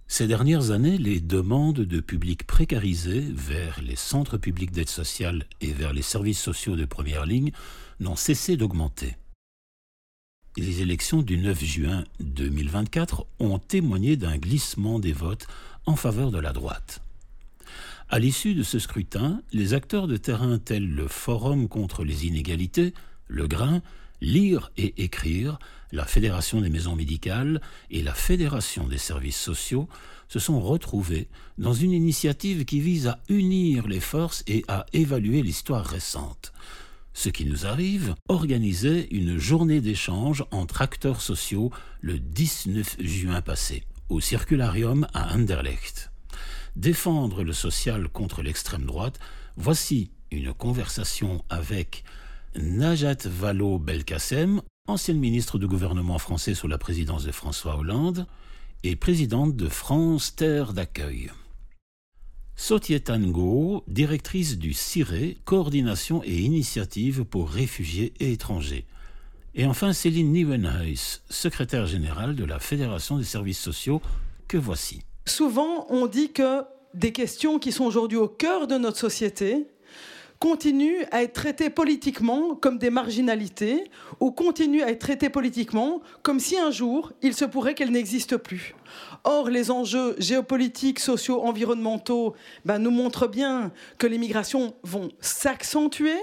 Ces dernières années, les demandes de publics précarisés vers les centres publics d'aide sociale et vers les services sociaux de première ligne n'ont cessé d'augmenter. Les élections du 9 juin 2024 ont témoigné d'un glissement des votes en faveur de la droite. À l'issue de ce scrutin, les acteurs de terrain tels le Forum contre les inégalités, le Grain, Lire et Écrire, la Fédération des maisons médicales et la Fédération des services sociaux se sont retrouvés dans une initiative qui vise à unir les forces et à évaluer l'histoire récente. Ce qui nous arrive, organisait une journée d'échange entre acteurs sociaux le 19 juin passé, au Circularium à Anderlecht. Défendre le social contre l'extrême droite, voici une conversation avec Najat Vallaud-Belkacem, ancienne ministre du gouvernement français sous la présidence de François Hollande et présidente de France Terre d'accueil. Sotietan Ngo, directrice du CIRE, Coordination et Initiative pour réfugiés et étrangers. Et enfin Céline Nieuwenhuis, secrétaire générale de la Fédération des services sociaux, que voici. Souvent, on dit que des questions qui sont aujourd'hui au cœur de notre société continuent à être traitées politiquement comme des marginalités ou continuent à être traitées politiquement comme si un jour, il se pourrait qu'elles n'existent plus. Or, les enjeux géopolitiques, sociaux, environnementaux nous montrent bien que les migrations vont s'accentuer.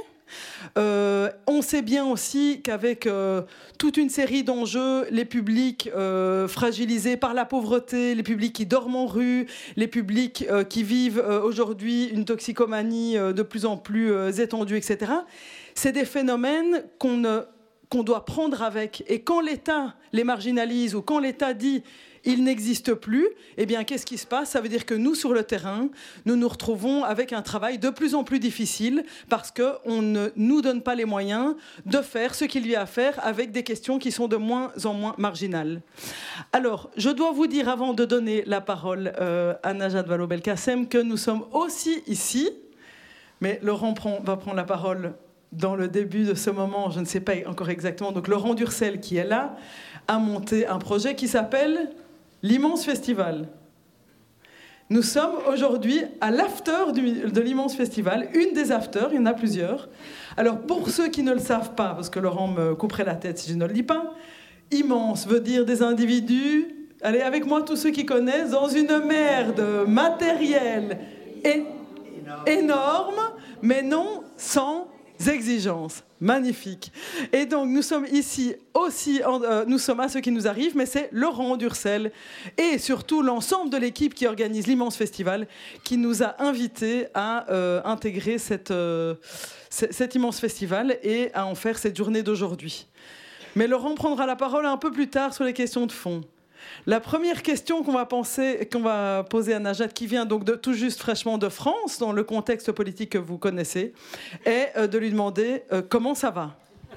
On sait bien aussi qu'avec toute une série d'enjeux, les publics fragilisés par la pauvreté, les publics qui dorment en rue, les publics qui vivent aujourd'hui une toxicomanie de plus en plus étendue, etc. C'est des phénomènes qu'on doit prendre avec. Et quand l'État les marginalise ou quand l'État dit il n'existe plus, eh bien, qu'est-ce qui se passe ? Ça veut dire que nous, sur le terrain, nous nous retrouvons avec un travail de plus en plus difficile parce qu'on ne nous donne pas les moyens de faire ce qu'il y a à faire avec des questions qui sont de moins en moins marginales. Alors, je dois vous dire, avant de donner la parole à Najat Vallaud-Belkacem, que nous sommes aussi ici, mais Laurent va prendre la parole dans le début de ce moment, je ne sais pas encore exactement. Donc, Laurent Durcel, qui est là, a monté un projet qui s'appelle l'Immense Festival. Nous sommes aujourd'hui à l'after de l'Immense Festival, une des afters, il y en a plusieurs. Alors pour ceux qui ne le savent pas, parce que Laurent me couperait la tête si je ne le dis pas, immense veut dire des individus, allez avec moi tous ceux qui connaissent, dans une mer de matériel énorme, mais non sans exigence. Magnifique. Et donc, nous sommes ici aussi, nous sommes à ce qui nous arrive, mais c'est Laurent Durcel et surtout l'ensemble de l'équipe qui organise l'Immense Festival qui nous a invités à intégrer cet immense festival et à en faire cette journée d'aujourd'hui. Mais Laurent prendra la parole un peu plus tard sur les questions de fond. La première question qu'on va poser à Najat, qui vient donc tout juste fraîchement de France, dans le contexte politique que vous connaissez, est de lui demander comment ça va.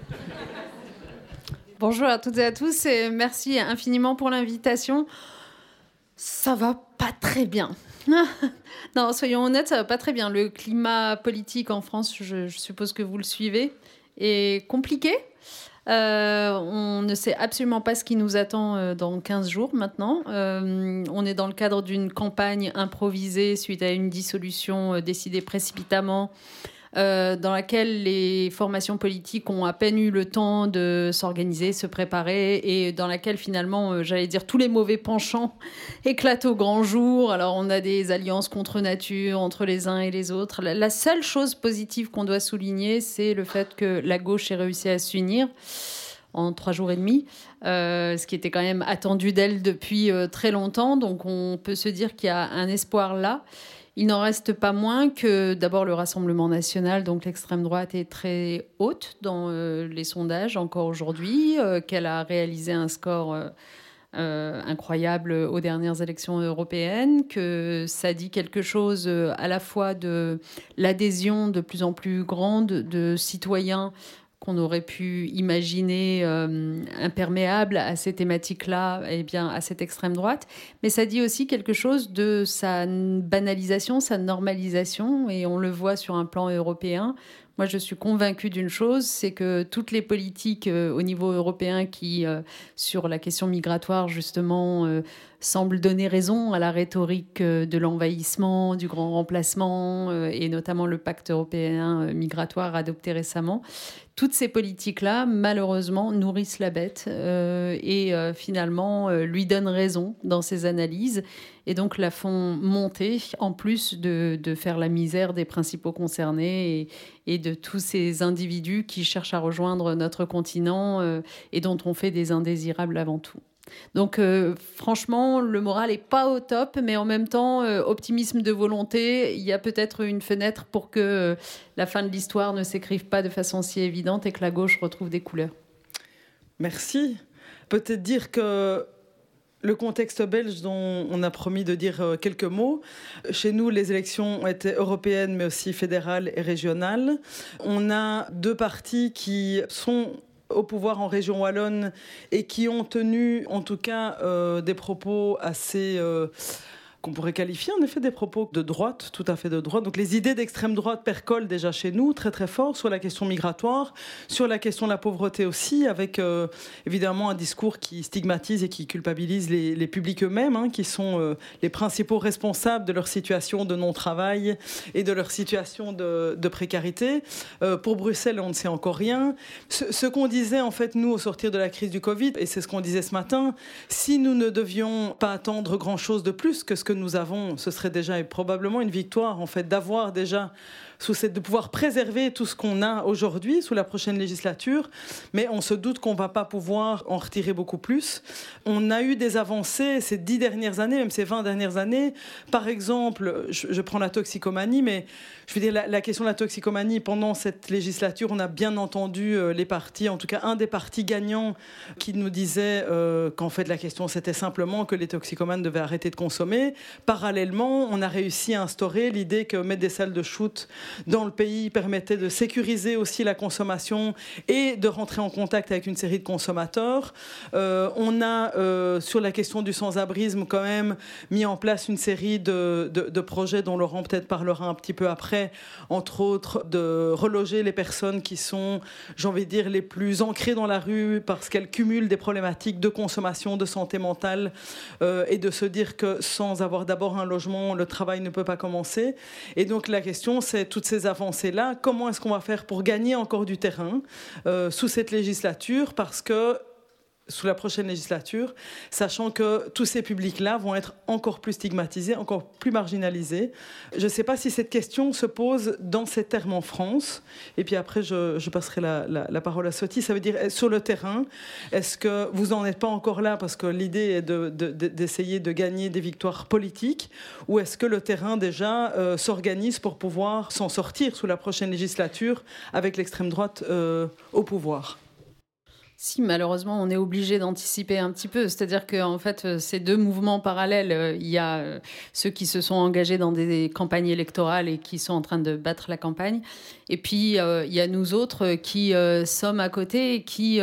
Bonjour à toutes et à tous et merci infiniment pour l'invitation. Ça va pas très bien. Non, soyons honnêtes, ça va pas très bien. Le climat politique en France, je suppose que vous le suivez, est compliqué. On ne sait absolument pas ce qui nous attend dans 15 jours maintenant. On est dans le cadre d'une campagne improvisée suite à une dissolution décidée précipitamment, dans laquelle les formations politiques ont à peine eu le temps de s'organiser, se préparer, et dans laquelle finalement, j'allais dire, tous les mauvais penchants éclatent au grand jour. Alors on a des alliances contre nature entre les uns et les autres. La seule chose positive qu'on doit souligner, c'est le fait que la gauche ait réussi à s'unir en 3 jours et demi, ce qui était quand même attendu d'elle depuis très longtemps. Donc on peut se dire qu'il y a un espoir là. Il n'en reste pas moins que d'abord le Rassemblement national, donc l'extrême droite, est très haute dans les sondages encore aujourd'hui, qu'elle a réalisé un score incroyable aux dernières élections européennes, que ça dit quelque chose à la fois de l'adhésion de plus en plus grande de citoyens qu'on aurait pu imaginer imperméable à ces thématiques-là, et bien à cette extrême droite. Mais ça dit aussi quelque chose de sa banalisation, sa normalisation, et on le voit sur un plan européen. Moi, je suis convaincue d'une chose, c'est que toutes les politiques au niveau européen qui, sur la question migratoire, justement, semblent donner raison à la rhétorique de l'envahissement, du grand remplacement, et notamment le pacte européen migratoire adopté récemment. Toutes ces politiques-là, malheureusement, nourrissent la bête et finalement lui donnent raison dans ses analyses et donc la font monter, en plus de faire la misère des principaux concernés et de tous ces individus qui cherchent à rejoindre notre continent et dont on fait des indésirables avant tout. Donc franchement, le moral n'est pas au top, mais en même temps, optimisme de volonté, il y a peut-être une fenêtre pour que la fin de l'histoire ne s'écrive pas de façon si évidente et que la gauche retrouve des couleurs. Merci. Peut-être dire que le contexte belge dont on a promis de dire quelques mots. Chez nous, les élections ont été européennes, mais aussi fédérales et régionales. On a 2 partis qui sont au pouvoir en région wallonne et qui ont tenu en tout cas des propos assez qu'on pourrait qualifier en effet des propos de droite, tout à fait de droite. Donc les idées d'extrême droite percolent déjà chez nous très très fort sur la question migratoire, sur la question de la pauvreté aussi, avec évidemment un discours qui stigmatise et qui culpabilise les publics eux-mêmes, qui sont les principaux responsables de leur situation de non-travail et de leur situation de précarité. Pour Bruxelles, on ne sait encore rien. Ce qu'on disait en fait nous au sortir de la crise du Covid, et c'est ce qu'on disait ce matin, si nous ne devions pas attendre grand-chose de plus que ce que nous avons, ce serait déjà probablement une victoire en fait d'avoir déjà de pouvoir préserver tout ce qu'on a aujourd'hui sous la prochaine législature, mais on se doute qu'on ne va pas pouvoir en retirer beaucoup plus. On a eu des avancées ces 10 dernières années, même ces 20 dernières années. Par exemple, je prends la toxicomanie, mais je veux dire la question de la toxicomanie, pendant cette législature, on a bien entendu les partis, en tout cas un des partis gagnants qui nous disait qu'en fait la question c'était simplement que les toxicomanes devaient arrêter de consommer. Parallèlement, on a réussi à instaurer l'idée que mettre des salles de shoot dans le pays permettait de sécuriser aussi la consommation et de rentrer en contact avec une série de consommateurs. On a, sur la question du sans-abrisme, quand même mis en place une série de projets dont Laurent peut-être parlera un petit peu après, entre autres de reloger les personnes qui sont, j'ai envie de dire, les plus ancrées dans la rue parce qu'elles cumulent des problématiques de consommation, de santé mentale et de se dire que sans avoir d'abord un logement, le travail ne peut pas commencer. Et donc la question, c'est toutes ces avancées-là, comment est-ce qu'on va faire pour gagner encore du terrain sous cette législature, parce que sous la prochaine législature, sachant que tous ces publics-là vont être encore plus stigmatisés, encore plus marginalisés. Je ne sais pas si cette question se pose dans ces termes en France. Et puis après, je passerai la parole à Sophie. Ça veut dire, sur le terrain, est-ce que vous n'en êtes pas encore là parce que l'idée est d'essayer de gagner des victoires politiques, ou est-ce que le terrain déjà s'organise pour pouvoir s'en sortir sous la prochaine législature avec l'extrême droite au pouvoir ? Si, malheureusement, on est obligé d'anticiper un petit peu. C'est-à-dire qu'en fait, ces 2 mouvements parallèles, il y a ceux qui se sont engagés dans des campagnes électorales et qui sont en train de battre la campagne. Et puis, il y a nous autres qui sommes à côté et qui,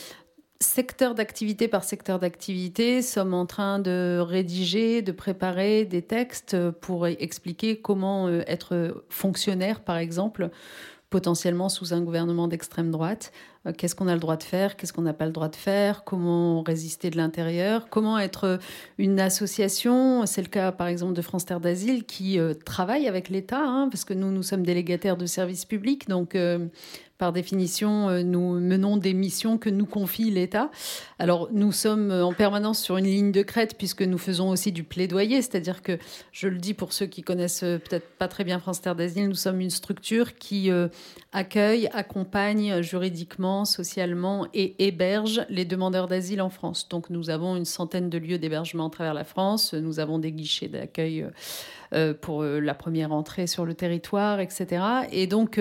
secteur d'activité par secteur d'activité, sommes en train de rédiger, de préparer des textes pour expliquer comment être fonctionnaire, par exemple, potentiellement sous un gouvernement d'extrême droite. Qu'est-ce qu'on a le droit de faire, qu'est-ce qu'on n'a pas le droit de faire, comment résister de l'intérieur, comment être une association. C'est le cas par exemple de France Terre d'Asile qui travaille avec l'État, parce que nous sommes délégataires de services publics, donc par définition, nous menons des missions que nous confie l'État. Alors, nous sommes en permanence sur une ligne de crête puisque nous faisons aussi du plaidoyer, c'est-à-dire que, je le dis pour ceux qui connaissent peut-être pas très bien France Terre d'Asile, nous sommes une structure qui accueille, accompagne juridiquement, socialement et héberge les demandeurs d'asile en France. Donc, nous avons une centaine de lieux d'hébergement à travers la France. Nous avons des guichets d'accueil pour la première entrée sur le territoire, etc. Et donc,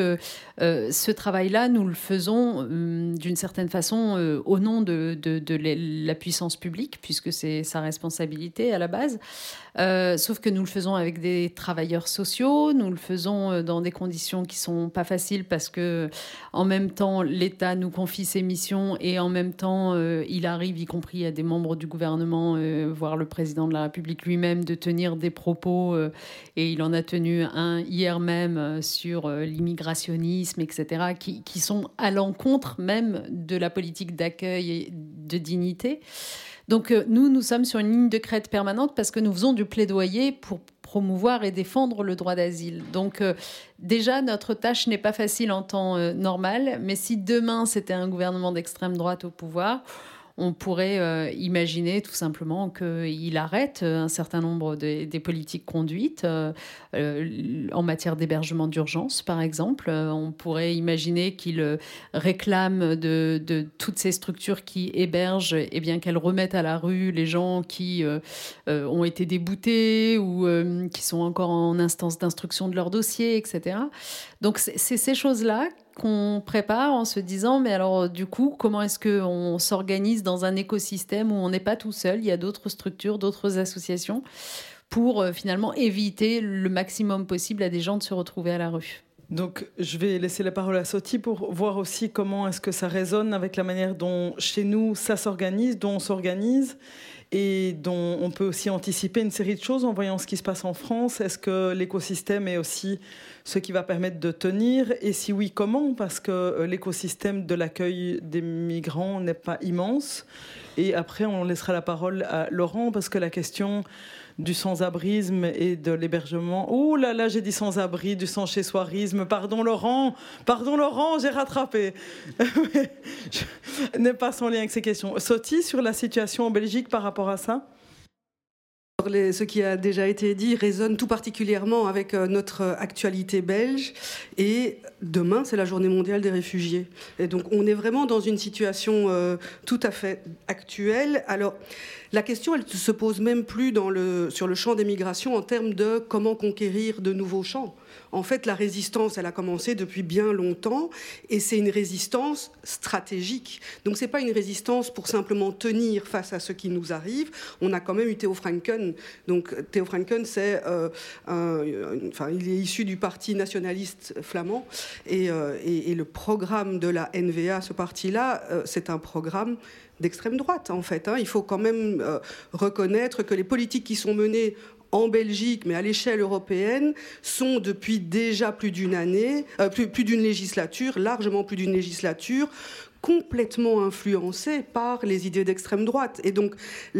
ce travail-là, nous le faisons d'une certaine façon au nom de la puissance publique, puisque c'est sa responsabilité à la base. Sauf que nous le faisons avec des travailleurs sociaux, nous le faisons dans des conditions qui sont pas faciles parce que, en même temps, l'État nous confie ses missions et en même temps, il arrive, y compris à des membres du gouvernement, voire le président de la République lui-même, de tenir des propos, et il en a tenu un hier même sur l'immigrationnisme, etc., qui sont à l'encontre même de la politique d'accueil et de dignité. Donc nous sommes sur une ligne de crête permanente parce que nous faisons du plaidoyer pour promouvoir et défendre le droit d'asile. Donc déjà, notre tâche n'est pas facile en temps normal, mais si demain c'était un gouvernement d'extrême droite au pouvoir, on pourrait imaginer tout simplement qu'il arrête un certain nombre des politiques conduites en matière d'hébergement d'urgence, par exemple. On pourrait imaginer qu'il réclame de toutes ces structures qui hébergent, eh bien, qu'elles remettent à la rue les gens qui ont été déboutés ou qui sont encore en instance d'instruction de leur dossier, etc. Donc, c'est ces choses-là qu'on prépare en se disant, mais alors du coup, comment est-ce qu'on s'organise dans un écosystème où on n'est pas tout seul, il y a d'autres structures, d'autres associations, pour finalement éviter le maximum possible à des gens de se retrouver à la rue. Donc, je vais laisser la parole à Sophie pour voir aussi comment est-ce que ça résonne avec la manière dont, chez nous, ça s'organise, dont on s'organise et dont on peut aussi anticiper une série de choses en voyant ce qui se passe en France. Est-ce que l'écosystème est aussi ce qui va permettre de tenir? Et si oui, comment? Parce que l'écosystème de l'accueil des migrants n'est pas immense. Et après, on laissera la parole à Laurent, parce que la question du sans-abrisme et de l'hébergement... Oh là là, j'ai dit sans-abri, du sans-chez-soirisme. Pardon Laurent, j'ai rattrapé. N'est pas sans lien avec ces questions. Sophie, sur la situation en Belgique par rapport à ça? Ce qui a déjà été dit résonne tout particulièrement avec notre actualité belge. Et demain, c'est la journée mondiale des réfugiés. Et donc, on est vraiment dans une situation tout à fait actuelle. Alors, la question, elle ne se pose même plus sur le champ des migrations en termes de comment conquérir de nouveaux champs. En fait, la résistance, elle a commencé depuis bien longtemps et c'est une résistance stratégique. Donc, ce n'est pas une résistance pour simplement tenir face à ce qui nous arrive. On a quand même eu Theo Franken. Donc, Theo Franken, il est issu du parti nationaliste flamand et le programme de la NVA, ce parti-là, c'est un programme d'extrême droite, en fait. Il faut quand même reconnaître que les politiques qui sont menées en Belgique, mais à l'échelle européenne, sont depuis déjà plus d'une année, plus d'une législature, largement plus d'une législature, complètement influencées par les idées d'extrême droite. Et donc,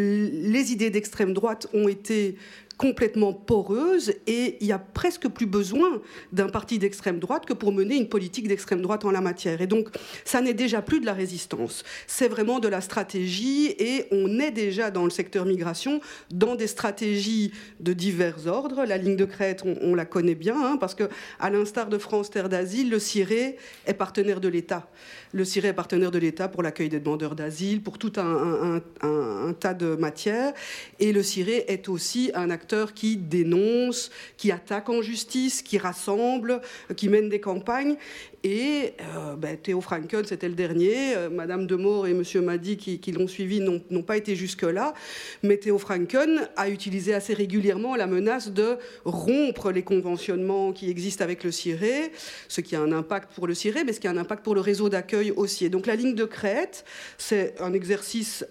les idées d'extrême droite ont été complètement poreuse et il n'y a presque plus besoin d'un parti d'extrême droite que pour mener une politique d'extrême droite en la matière. Et donc, ça n'est déjà plus de la résistance. C'est vraiment de la stratégie et on est déjà dans le secteur migration dans des stratégies de divers ordres. La ligne de crête, on la connaît bien, parce que, à l'instar de France Terre d'Asile, le CIRE est partenaire de l'État. Le CIRE est partenaire de l'État pour l'accueil des demandeurs d'asile, pour tout un tas de matières. Et le CIRE est aussi un acteur qui dénonce, qui attaque en justice, qui rassemble, qui mène des campagnes. Et Theo Franken, c'était le dernier. Madame Demore et Monsieur Madi, qui l'ont suivi, n'ont pas été jusque-là. Mais Theo Franken a utilisé assez régulièrement la menace de rompre les conventionnements qui existent avec le CIRE, ce qui a un impact pour le CIRE, mais ce qui a un impact pour le réseau d'accueil aussi. Et donc la ligne de crête, c'est un exercice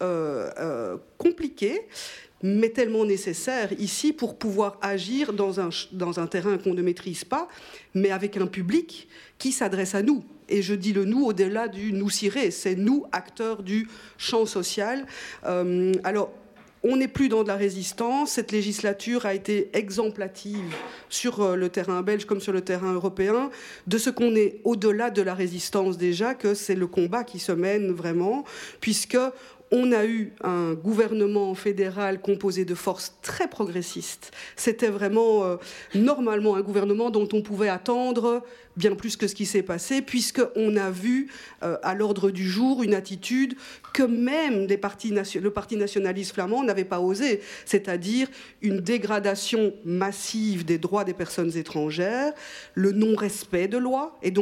compliqué, mais tellement nécessaire ici pour pouvoir agir dans un terrain qu'on ne maîtrise pas, mais avec un public qui s'adresse à nous. Et je dis le nous au-delà du nous CIRE, c'est nous, acteurs du champ social. Alors, on n'est plus dans de la résistance. Cette législature a été exemplative sur le terrain belge comme sur le terrain européen, de ce qu'on est au-delà de la résistance déjà, que c'est le combat qui se mène vraiment, puisque on a eu un gouvernement fédéral composé de forces très progressistes. C'était vraiment, normalement, un gouvernement dont on pouvait attendre bien plus que ce qui s'est passé, puisqu'on a vu à l'ordre du jour une attitude que même le parti nationaliste flamand n'avait pas osé, c'est-à-dire une dégradation massive des droits des personnes étrangères, le non-respect de lois, et donc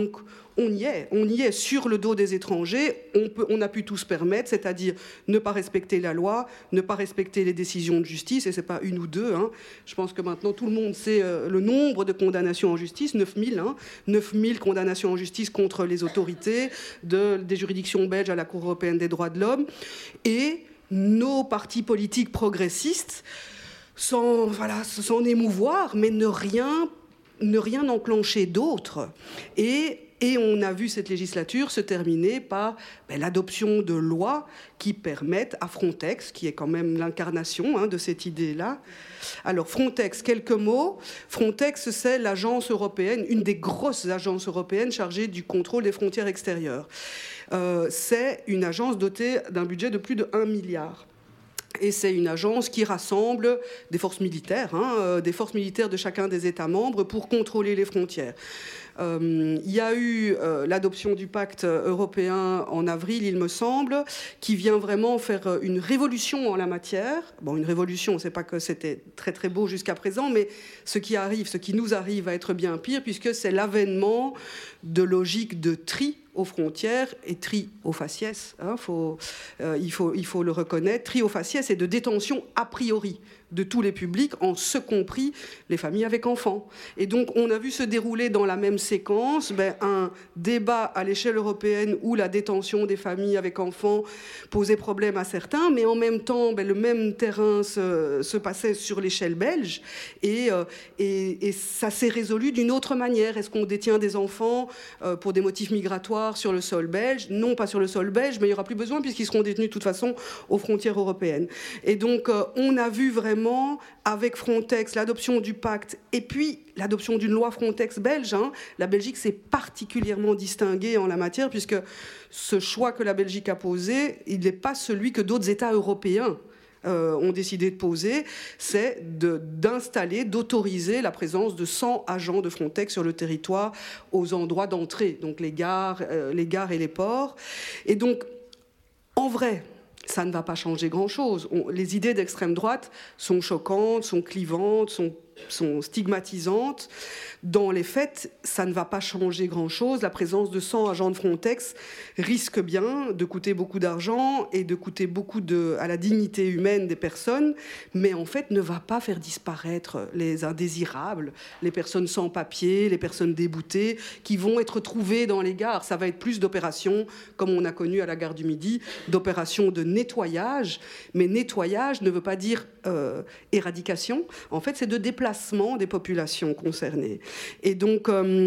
on y est sur le dos des étrangers. On a pu tout se permettre, c'est-à-dire ne pas respecter la loi, ne pas respecter les décisions de justice, et c'est pas une ou deux. Je pense que maintenant tout le monde sait le nombre de condamnations en justice, 9000, 9000 condamnations en justice contre les autorités des juridictions belges à la Cour européenne des droits de l'homme, et nos partis politiques progressistes sans émouvoir, mais ne rien enclencher d'autre. Et on a vu cette législature se terminer par l'adoption de lois qui permettent à Frontex, qui est quand même l'incarnation de cette idée-là. Alors Frontex, quelques mots. Frontex, c'est l'agence européenne, une des grosses agences européennes chargées du contrôle des frontières extérieures. C'est une agence dotée d'un budget de plus de 1 milliard. Et c'est une agence qui rassemble des forces militaires de chacun des États membres pour contrôler les frontières. Il y a eu l'adoption du pacte européen en avril, il me semble, qui vient vraiment faire une révolution en la matière. Bon, une révolution, c'est pas que c'était très très beau jusqu'à présent, mais ce qui nous arrive va être bien pire, puisque c'est l'avènement de logique de tri aux frontières et tri aux faciès. Il faut le reconnaître. Tri aux faciès et de détention a priori de tous les publics, en ce compris les familles avec enfants. Et donc, on a vu se dérouler dans la même séquence un débat à l'échelle européenne où la détention des familles avec enfants posait problème à certains, mais en même temps, le même terrain se passait sur l'échelle belge, et ça s'est résolu d'une autre manière. Est-ce qu'on détient des enfants pour des motifs migratoires sur le sol belge? Non, pas sur le sol belge, mais il n'y aura plus besoin puisqu'ils seront détenus de toute façon aux frontières européennes. Et donc, on a vu vraiment avec Frontex l'adoption du pacte et puis l'adoption d'une loi Frontex belge. La Belgique s'est particulièrement distinguée en la matière, puisque ce choix que la Belgique a posé, il n'est pas celui que d'autres États européens ont décidé de poser, c'est d'installer, d'autoriser la présence de 100 agents de Frontex sur le territoire aux endroits d'entrée, donc les gares et les ports. Et donc, en vrai, ça ne va pas changer grand-chose. Les idées d'extrême droite sont choquantes, sont clivantes, sont stigmatisantes. Dans les faits, ça ne va pas changer grand-chose. La présence de 100 agents de Frontex risque bien de coûter beaucoup d'argent et de coûter beaucoup à la dignité humaine des personnes, mais en fait ne va pas faire disparaître les indésirables, les personnes sans papier, les personnes déboutées qui vont être trouvées dans les gares. Ça va être plus d'opérations, comme on a connu à la gare du Midi, d'opérations de nettoyage. Mais nettoyage ne veut pas dire éradication. En fait, c'est de déplacement des populations concernées. Et donc,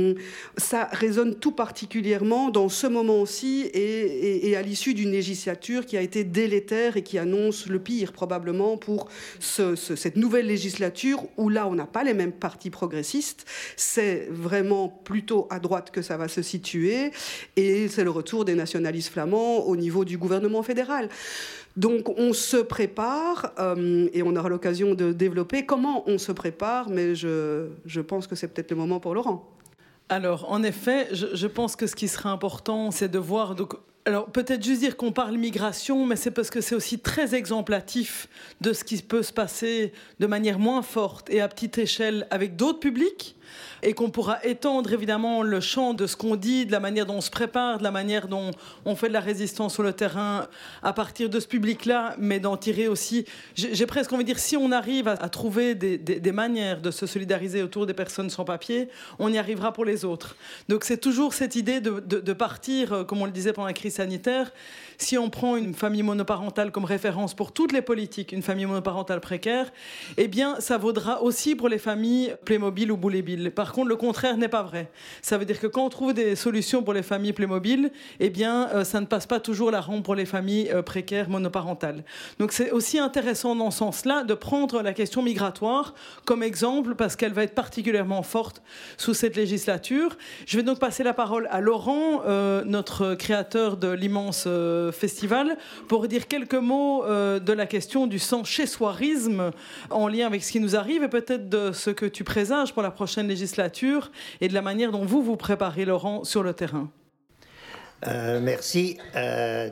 ça résonne tout particulièrement dans ce moment-ci et à l'issue d'une législature qui a été délétère et qui annonce le pire, probablement, pour cette nouvelle législature où là, on n'a pas les mêmes partis progressistes. C'est vraiment plutôt à droite que ça va se situer. Et c'est le retour des nationalistes flamands au niveau du gouvernement fédéral. Donc on se prépare, et on aura l'occasion de développer comment on se prépare, mais je pense que c'est peut-être le moment pour Laurent. Alors, en effet, je pense que ce qui sera important, c'est de voir... Alors, peut-être juste dire qu'on parle migration, mais c'est parce que c'est aussi très exemplatif de ce qui peut se passer de manière moins forte et à petite échelle avec d'autres publics, et qu'on pourra étendre évidemment le champ de ce qu'on dit, de la manière dont on se prépare, de la manière dont on fait de la résistance sur le terrain à partir de ce public-là, mais d'en tirer aussi... J'ai presque envie de dire, si on arrive à trouver des manières de se solidariser autour des personnes sans papier, on y arrivera pour les autres. Donc c'est toujours cette idée de partir, comme on le disait pendant la crise sanitaire. Si on prend une famille monoparentale comme référence pour toutes les politiques, une famille monoparentale précaire, eh bien, ça vaudra aussi pour les familles Playmobil ou Boulébile. Par contre, le contraire n'est pas vrai. Ça veut dire que quand on trouve des solutions pour les familles Playmobil, eh bien, ça ne passe pas toujours la rampe pour les familles précaires monoparentales. Donc, c'est aussi intéressant dans ce sens-là de prendre la question migratoire comme exemple parce qu'elle va être particulièrement forte sous cette législature. Je vais donc passer la parole à Laurent, notre créateur de l'immense festival, pour dire quelques mots de la question du sans-chez-soirisme en lien avec ce qui nous arrive et peut-être de ce que tu présages pour la prochaine législature et de la manière dont vous préparez, Laurent, sur le terrain. Merci. Donc,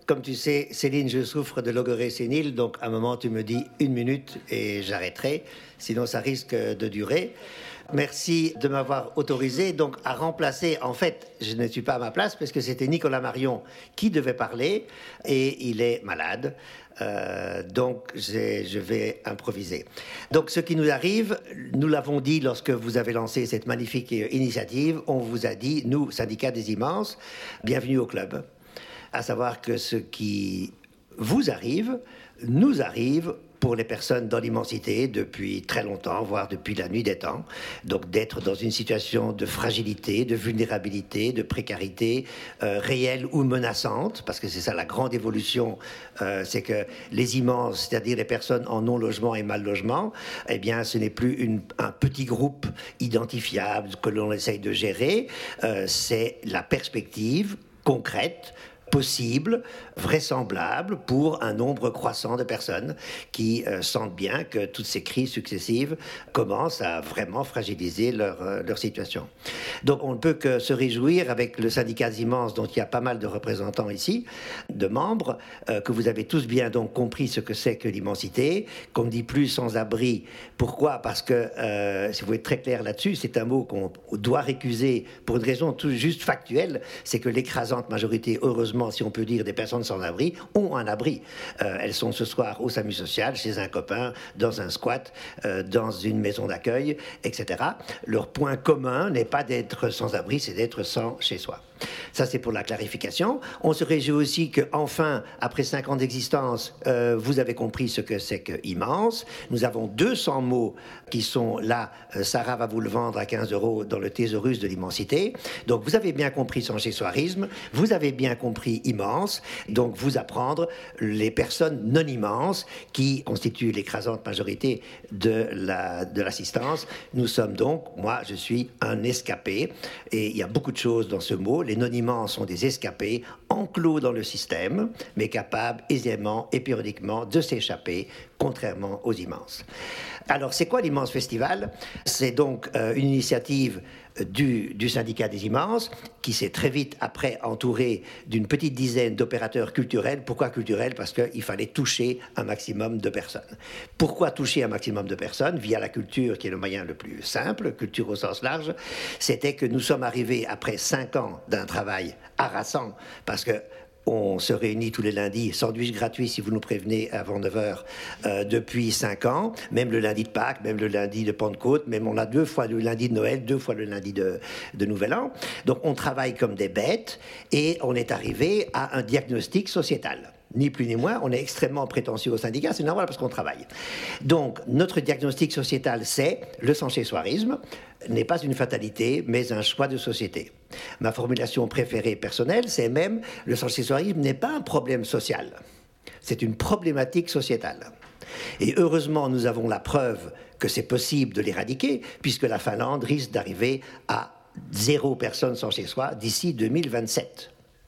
Comme tu sais, Céline, je souffre de logorrhée sénile, donc à un moment tu me dis 1 minute et j'arrêterai, sinon ça risque de durer. Merci de m'avoir autorisé donc à remplacer. En fait, je ne suis pas à ma place parce que c'était Nicolas Marion qui devait parler et il est malade. Donc je vais improviser. Donc ce qui nous arrive, nous l'avons dit lorsque vous avez lancé cette magnifique initiative, on vous a dit, nous, Syndicat des Immenses, bienvenue au club. À savoir que ce qui vous arrive, nous arrive pour les personnes dans l'immensité depuis très longtemps, voire depuis la nuit des temps. Donc d'être dans une situation de fragilité, de vulnérabilité, de précarité réelle ou menaçante, parce que c'est ça la grande évolution, c'est que les immenses, c'est-à-dire les personnes en non-logement et mal-logement, eh bien ce n'est plus un petit groupe identifiable que l'on essaye de gérer, c'est la perspective concrète, possible, vraisemblable pour un nombre croissant de personnes qui sentent bien que toutes ces crises successives commencent à vraiment fragiliser leur situation. Donc on ne peut que se réjouir avec le syndicat immense dont il y a pas mal de représentants ici, de membres, que vous avez tous bien donc compris ce que c'est que l'immensité, qu'on ne dit plus sans-abri. Pourquoi ? Parce que, si vous êtes très clair là-dessus, c'est un mot qu'on doit récuser pour une raison tout juste factuelle, c'est que l'écrasante majorité, heureusement, si on peut dire, des personnes sans abri, ont un abri. Elles sont ce soir au SAMU social, chez un copain, dans un squat, dans une maison d'accueil, etc. Leur point commun n'est pas d'être sans abri, c'est d'être sans chez soi. Ça, c'est pour la clarification. On se réjouit aussi qu'enfin, après 5 ans d'existence, vous avez compris ce que c'est que immense. Nous avons 200 mots qui sont là. Sarah va vous le vendre à 15 € dans le thésaurus de l'immensité. Donc, vous avez bien compris sans chez-soirisme. Vous avez bien compris immense. Donc, vous apprendre les personnes non immenses qui constituent l'écrasante majorité de l'assistance. Nous sommes donc, moi, je suis un escapé. Et il y a beaucoup de choses dans ce mot. Les non-immenses sont des escapés enclos dans le système, mais capables aisément et périodiquement de s'échapper, contrairement aux immenses. Alors, c'est quoi l'Immense Festival ? C'est donc une initiative du syndicat des immenses, qui s'est très vite après entouré d'une petite dizaine d'opérateurs culturels. Pourquoi culturels ? Parce qu'il fallait toucher un maximum de personnes. Pourquoi toucher un maximum de personnes ? Via la culture, qui est le moyen le plus simple, culture au sens large. C'était que nous sommes arrivés après 5 ans d'un travail harassant, parce que on se réunit tous les lundis, sandwich gratuit si vous nous prévenez avant 9h, depuis 5 ans, même le lundi de Pâques, même le lundi de Pentecôte, même on a 2 fois le lundi de Noël, 2 fois le lundi de Nouvel An. Donc on travaille comme des bêtes et on est arrivé à un diagnostic sociétal. Ni plus ni moins, on est extrêmement prétentieux au syndicat, c'est normal parce qu'on travaille. Donc, notre diagnostic sociétal, c'est le sans-chez-soirisme n'est pas une fatalité, mais un choix de société. Ma formulation préférée personnelle, c'est même le sans-chez-soirisme n'est pas un problème social, c'est une problématique sociétale. Et heureusement, nous avons la preuve que c'est possible de l'éradiquer, puisque la Finlande risque d'arriver à 0 personnes sans chez-soi d'ici 2027.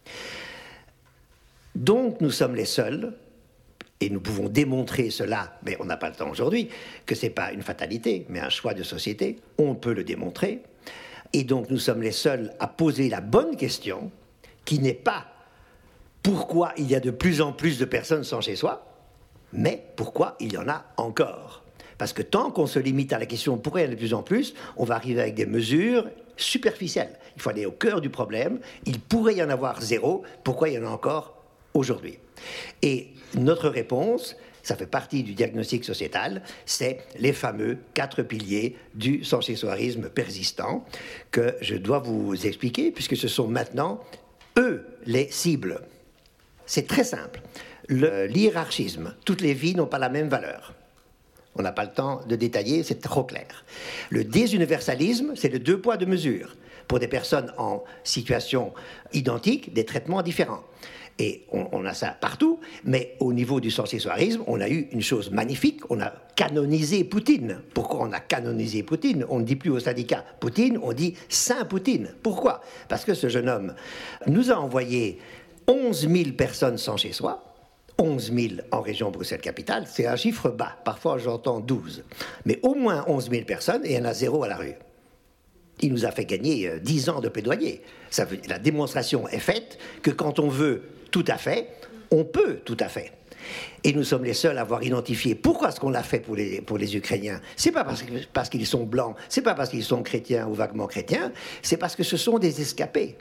Donc, nous sommes les seuls, et nous pouvons démontrer cela, mais on n'a pas le temps aujourd'hui, que ce n'est pas une fatalité, mais un choix de société. On peut le démontrer. Et donc, nous sommes les seuls à poser la bonne question, qui n'est pas pourquoi il y a de plus en plus de personnes sans chez soi, mais pourquoi il y en a encore. Parce que tant qu'on se limite à la question pourquoi il y en a de plus en plus, on va arriver avec des mesures superficielles. Il faut aller au cœur du problème. Il pourrait y en avoir 0. Pourquoi il y en a encore aujourd'hui? Et notre réponse, ça fait partie du diagnostic sociétal, c'est les fameux 4 piliers du sans-chez-soirisme persistant que je dois vous expliquer, puisque ce sont maintenant, eux, les cibles. C'est très simple. L'hiérarchisme, toutes les vies n'ont pas la même valeur. On n'a pas le temps de détailler, c'est trop clair. Le désuniversalisme, c'est le 2 poids 2 mesures. Pour des personnes en situation identique, des traitements différents. Et on a ça partout, mais au niveau du sans-chez-soirisme, on a eu une chose magnifique, on a canonisé Poutine. Pourquoi on a canonisé Poutine? On ne dit plus au syndicat Poutine, on dit Saint Poutine. Pourquoi? Parce que ce jeune homme nous a envoyé 11 000 personnes sans chez-soi, 11 000 en région Bruxelles-Capitale, c'est un chiffre bas, parfois j'entends 12, mais au moins 11 000 personnes et il y en a 0 à la rue. Il nous a fait gagner 10 ans de plaidoyer. La démonstration est faite que quand on veut tout à fait, On peut, tout à fait. Et nous sommes les seuls à avoir identifié pourquoi est-ce qu'on l'a fait pour les Ukrainiens. C'est pas parce qu'ils sont blancs, c'est pas parce qu'ils sont chrétiens ou vaguement chrétiens, c'est parce que ce sont des escapés.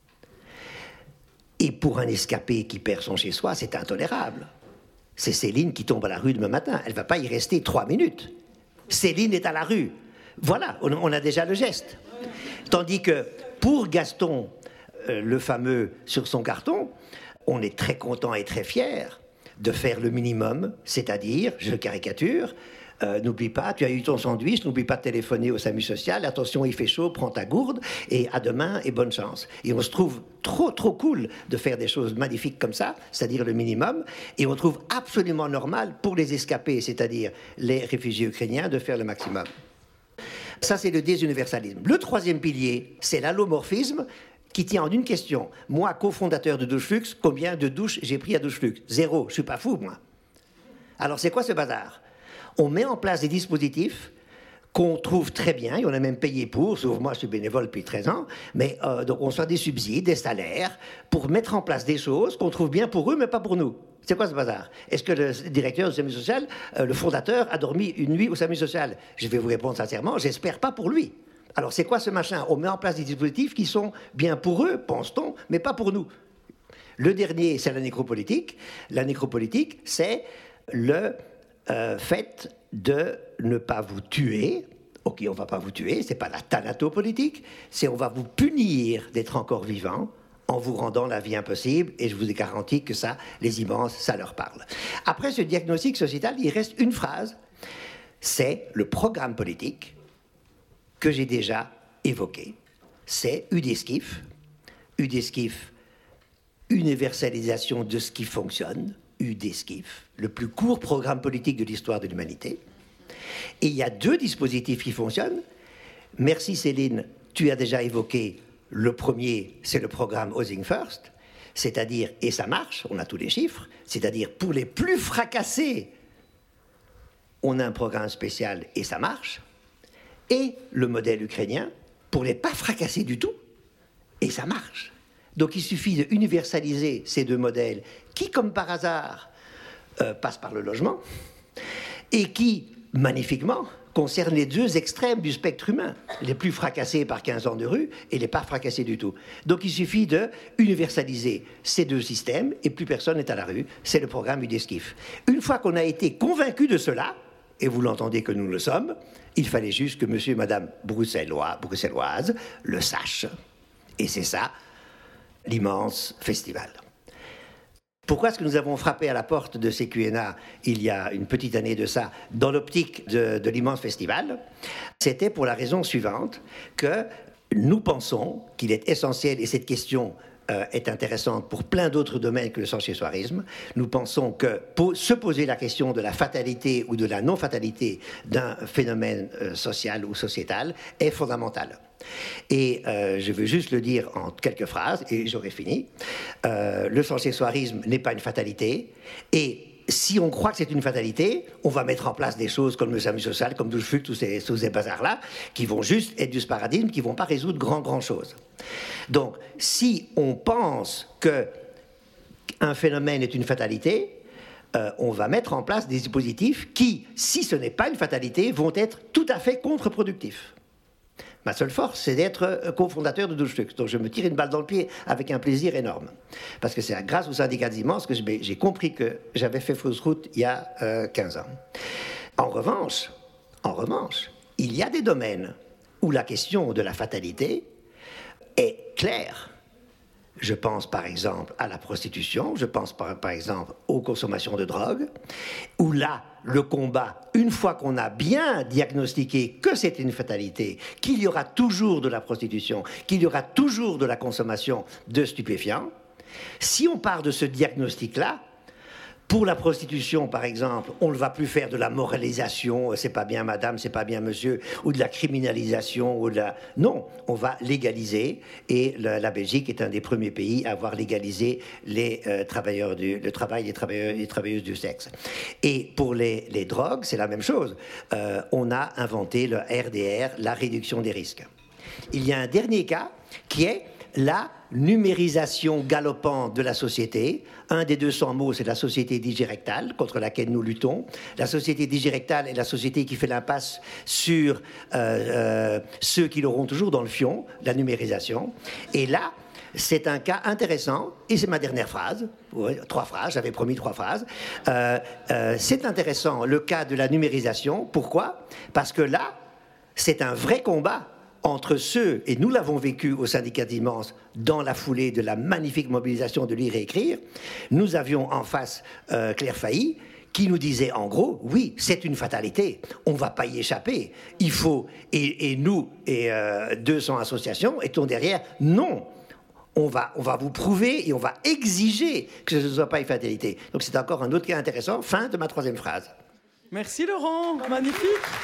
Et pour un escapé qui perd son chez-soi, c'est intolérable. C'est Céline qui tombe à la rue demain matin. Elle ne va pas y rester 3 minutes. Céline est à la rue. Voilà, on a déjà le geste. Tandis que pour Gaston, le fameux sur son carton, on est très content et très fier de faire le minimum, c'est-à-dire, je caricature, n'oublie pas, tu as eu ton sandwich, n'oublie pas de téléphoner au SAMU social, attention, il fait chaud, prends ta gourde, et à demain, et bonne chance. Et on se trouve trop cool de faire des choses magnifiques comme ça, c'est-à-dire le minimum, et on trouve absolument normal pour les escapés, c'est-à-dire les réfugiés ukrainiens, de faire le maximum. Ça, c'est le désuniversalisme. Le troisième pilier, c'est l'allomorphisme, qui tient en une question. Moi, cofondateur de Doucheflux, combien de douches j'ai pris à Doucheflux? 0, je ne suis pas fou, moi. Alors, c'est quoi ce bazar? On met en place des dispositifs qu'on trouve très bien, et on a même payé pour, sauf moi, je suis bénévole depuis 13 ans, mais donc on reçoit des subsides, des salaires, pour mettre en place des choses qu'on trouve bien pour eux, mais pas pour nous. C'est quoi ce bazar? Est-ce que le directeur du SAMU social, le fondateur, a dormi une nuit au SAMU social? Je vais vous répondre sincèrement, j'espère pas pour lui. Alors c'est quoi ce machin? On met en place des dispositifs qui sont bien pour eux, pense-t-on, mais pas pour nous. Le dernier, c'est la nécropolitique. La nécropolitique, c'est le fait de ne pas vous tuer. Ok, on ne va pas vous tuer, c'est pas la thanatopolitique, c'est on va vous punir d'être encore vivant en vous rendant la vie impossible, et je vous ai garanti que ça, les immenses, ça leur parle. Après ce diagnostic sociétal, il reste une phrase, c'est le programme politique que j'ai déjà évoqué. C'est UDESCIF, universalisation de ce qui fonctionne, UDESCIF, le plus court programme politique de l'histoire de l'humanité. Et il y a 2 dispositifs qui fonctionnent. Merci Céline, tu as déjà évoqué le premier, c'est le programme Housing First, c'est-à-dire, et ça marche, on a tous les chiffres, c'est-à-dire pour les plus fracassés, on a un programme spécial et ça marche. Et le modèle ukrainien, pour les pas fracassés du tout, et ça marche. Donc il suffit de universaliser ces 2 modèles qui, comme par hasard, passent par le logement, et qui, magnifiquement, concernent les 2 extrêmes du spectre humain, les plus fracassés par 15 ans de rue et les pas fracassés du tout. Donc il suffit de universaliser ces 2 systèmes, et plus personne n'est à la rue, c'est le programme UDESCIF. Une fois qu'on a été convaincu de cela, et vous l'entendez que nous le sommes, il fallait juste que monsieur et madame bruxelloise le sachent. Et c'est ça, l'immense festival. Pourquoi est-ce que nous avons frappé à la porte de CQNA il y a une petite année de ça, dans l'optique de l'immense festival? C'était pour la raison suivante, que nous pensons qu'il est essentiel, et cette question est intéressante pour plein d'autres domaines que le sans-chez-soirisme. Nous pensons que se poser la question de la fatalité ou de la non-fatalité d'un phénomène social ou sociétal est fondamental. Et je veux juste le dire en quelques phrases, et j'aurai fini. Le sans-chez-soirisme n'est pas une fatalité, et si on croit que c'est une fatalité, on va mettre en place des choses comme le SAMU social, comme Doucheflux, tous ces bazars-là, qui vont juste être du paradigme, qui ne vont pas résoudre grand chose. Donc, si on pense qu'un phénomène est une fatalité, on va mettre en place des dispositifs qui, si ce n'est pas une fatalité, vont être tout à fait contre-productifs. Ma seule force, c'est d'être cofondateur de Doucheflux. Donc je me tire une balle dans le pied avec un plaisir énorme. Parce que c'est grâce au syndicat immense que j'ai compris que j'avais fait fausse route il y a 15 ans. En revanche, il y a des domaines où la question de la fatalité est claire. Je pense par exemple à la prostitution, je pense par exemple aux consommations de drogue, où là, le combat, une fois qu'on a bien diagnostiqué que c'est une fatalité, qu'il y aura toujours de la prostitution, qu'il y aura toujours de la consommation de stupéfiants, si on part de ce diagnostic-là, pour la prostitution, par exemple, on ne va plus faire de la moralisation, c'est pas bien madame, c'est pas bien monsieur, ou de la criminalisation, ou de la... Non, on va légaliser, et la Belgique est un des premiers pays à avoir légalisé le travail des travailleurs et des travailleuses du sexe. Et pour les drogues, c'est la même chose. On a inventé le RDR, la réduction des risques. Il y a un dernier cas qui est la numérisation galopante de la société. Un des 200 mots, c'est la société digirectale, contre laquelle nous luttons. La société digirectale est la société qui fait l'impasse sur ceux qui l'auront toujours dans le fion, la numérisation. Et là, c'est un cas intéressant, et c'est ma dernière phrase, 3 phrases, j'avais promis 3 phrases. C'est intéressant, le cas de la numérisation. Pourquoi ? Parce que là, c'est un vrai combat entre ceux, et nous l'avons vécu au syndicat d'Immense dans la foulée de la magnifique mobilisation de lire et écrire. Nous avions en face Claire Failly, qui nous disait en gros, oui, c'est une fatalité, on ne va pas y échapper. Il faut, et nous, et 200 associations, étions derrière, non. On va vous prouver et on va exiger que ce ne soit pas une fatalité. Donc c'est encore un autre cas intéressant. Fin de ma 3e phrase. Merci Laurent, magnifique.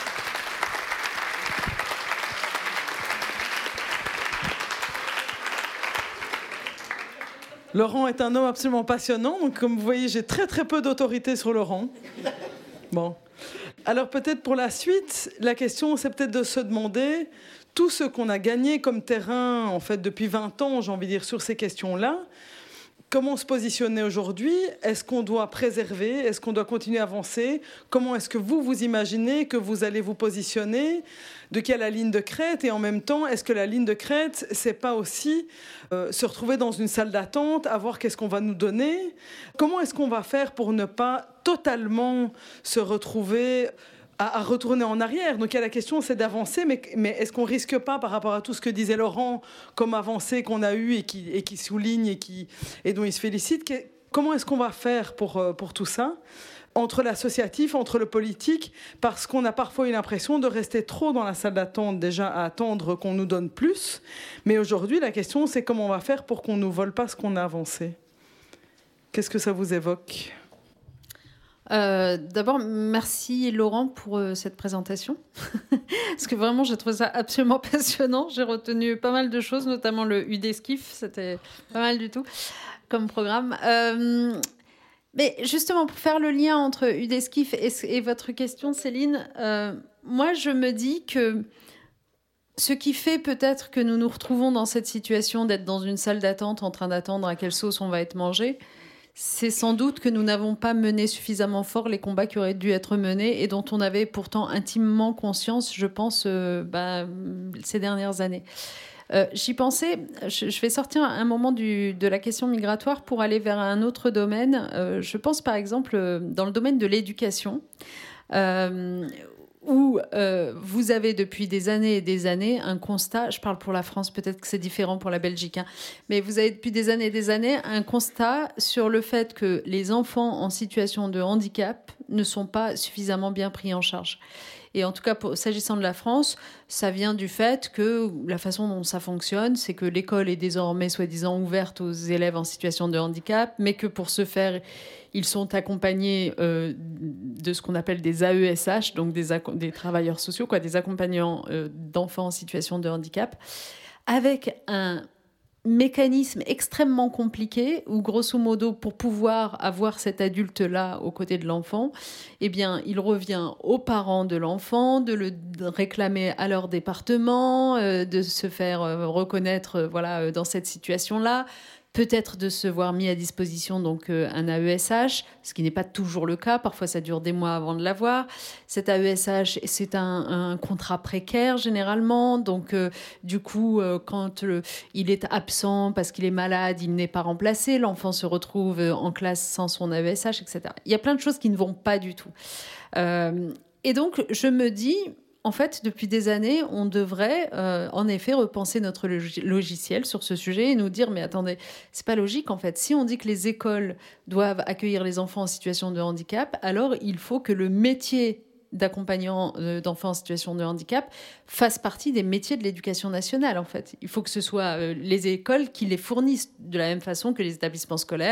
Laurent est un homme absolument passionnant, donc comme vous voyez, j'ai très très peu d'autorité sur Laurent. Bon. Alors peut-être pour la suite, la question c'est peut-être de se demander tout ce qu'on a gagné comme terrain en fait depuis 20 ans, j'ai envie de dire, sur ces questions-là. Comment se positionner aujourd'hui ? Est-ce qu'on doit préserver ? Est-ce qu'on doit continuer à avancer ? Comment est-ce que vous imaginez que vous allez vous positionner ? De quelle la ligne de crête ? Et en même temps, est-ce que la ligne de crête, c'est pas aussi se retrouver dans une salle d'attente, à voir qu'est-ce qu'on va nous donner ? Comment est-ce qu'on va faire pour ne pas totalement se retrouver à retourner en arrière? Donc il y a la question, c'est d'avancer, mais est-ce qu'on risque pas, par rapport à tout ce que disait Laurent, comme avancée qu'on a eue et qui souligne et dont il se félicite, comment est-ce qu'on va faire pour tout ça, entre l'associatif, entre le politique, parce qu'on a parfois eu l'impression de rester trop dans la salle d'attente, déjà à attendre qu'on nous donne plus, mais aujourd'hui la question c'est comment on va faire pour qu'on ne nous vole pas ce qu'on a avancé. Qu'est-ce que ça vous évoque ? D'abord, merci Laurent pour cette présentation. Parce que vraiment, j'ai trouvé ça absolument passionnant. J'ai retenu pas mal de choses, notamment le UDESCIF. C'était pas mal du tout comme programme. Mais justement, pour faire le lien entre UDESCIF et votre question, Céline, moi, je me dis que ce qui fait peut-être que nous nous retrouvons dans cette situation d'être dans une salle d'attente en train d'attendre à quelle sauce on va être mangé, c'est sans doute que nous n'avons pas mené suffisamment fort les combats qui auraient dû être menés et dont on avait pourtant intimement conscience, je pense, ces dernières années. J'y pensais, je vais sortir un moment de la question migratoire pour aller vers un autre domaine. Je pense par exemple dans le domaine de l'éducation, où vous avez depuis des années et des années un constat, je parle pour la France, peut-être que c'est différent pour la Belgique, mais vous avez depuis des années et des années un constat sur le fait que les enfants en situation de handicap ne sont pas suffisamment bien pris en charge. Et en tout cas, s'agissant de la France, ça vient du fait que la façon dont ça fonctionne, c'est que l'école est désormais soi-disant ouverte aux élèves en situation de handicap, mais que pour ce faire, ils sont accompagnés de ce qu'on appelle des AESH, donc des travailleurs sociaux, des accompagnants d'enfants en situation de handicap, avec un mécanisme extrêmement compliqué où, grosso modo, pour pouvoir avoir cet adulte-là aux côtés de l'enfant, eh bien, il revient aux parents de l'enfant de le réclamer à leur département, de se faire reconnaître dans cette situation-là, peut-être de se voir mis à disposition donc un AESH, ce qui n'est pas toujours le cas. Parfois, ça dure des mois avant de l'avoir. Cet AESH, c'est un contrat précaire généralement. Donc, du coup, quand il est absent parce qu'il est malade, il n'est pas remplacé. L'enfant se retrouve en classe sans son AESH, etc. Il y a plein de choses qui ne vont pas du tout. Et donc, je me dis... En fait, depuis des années, on devrait en effet repenser notre logiciel sur ce sujet et nous dire, mais attendez, c'est pas logique en fait. Si on dit que les écoles doivent accueillir les enfants en situation de handicap, alors il faut que le métier d'accompagnant d'enfants en situation de handicap fasse partie des métiers de l'éducation nationale, en fait. Il faut que ce soit les écoles qui les fournissent de la même façon que les établissements scolaires.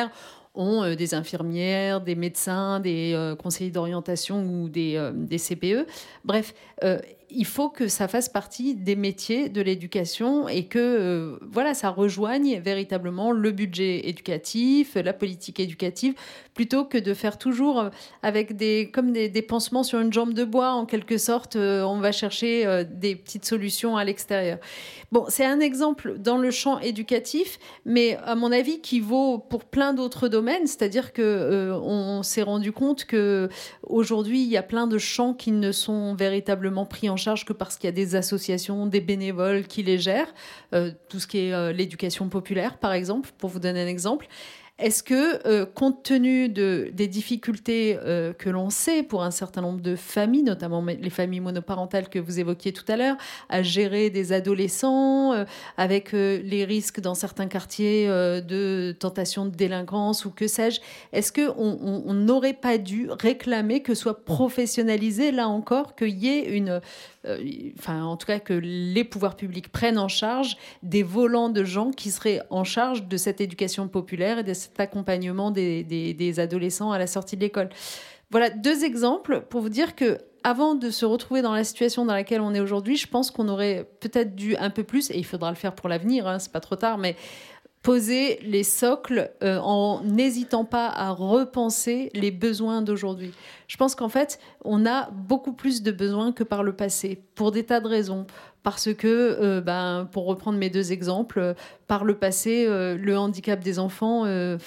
ont des infirmières, des médecins, des conseillers d'orientation ou des CPE. Bref, il faut que ça fasse partie des métiers de l'éducation et que ça rejoigne véritablement le budget éducatif, la politique éducative, plutôt que de faire toujours avec des pansements sur une jambe de bois, en quelque sorte. On va chercher des petites solutions à l'extérieur. Bon, c'est un exemple dans le champ éducatif, mais à mon avis qui vaut pour plein d'autres domaines, c'est-à-dire que on s'est rendu compte que aujourd'hui il y a plein de champs qui ne sont véritablement pris en charge que parce qu'il y a des associations, des bénévoles qui les gèrent, tout ce qui est l'éducation populaire par exemple, pour vous donner un exemple. Est-ce que, compte tenu des difficultés que l'on sait pour un certain nombre de familles, notamment les familles monoparentales que vous évoquiez tout à l'heure, à gérer des adolescents, avec les risques dans certains quartiers de tentation de délinquance ou que sais-je, est-ce qu'on n'aurait pas dû réclamer que soit professionnalisé, là encore, qu'il y ait en tout cas que les pouvoirs publics prennent en charge des volants de gens qui seraient en charge de cette éducation populaire et de cet accompagnement des adolescents à la sortie de l'école. Voilà 2 exemples pour vous dire que avant de se retrouver dans la situation dans laquelle on est aujourd'hui, je pense qu'on aurait peut-être dû un peu plus, et il faudra le faire pour l'avenir, c'est pas trop tard, mais poser les socles en n'hésitant pas à repenser les besoins d'aujourd'hui. Je pense qu'en fait, on a beaucoup plus de besoins que par le passé, pour des tas de raisons. Parce que, pour reprendre mes 2 exemples, par le passé, le handicap des enfants,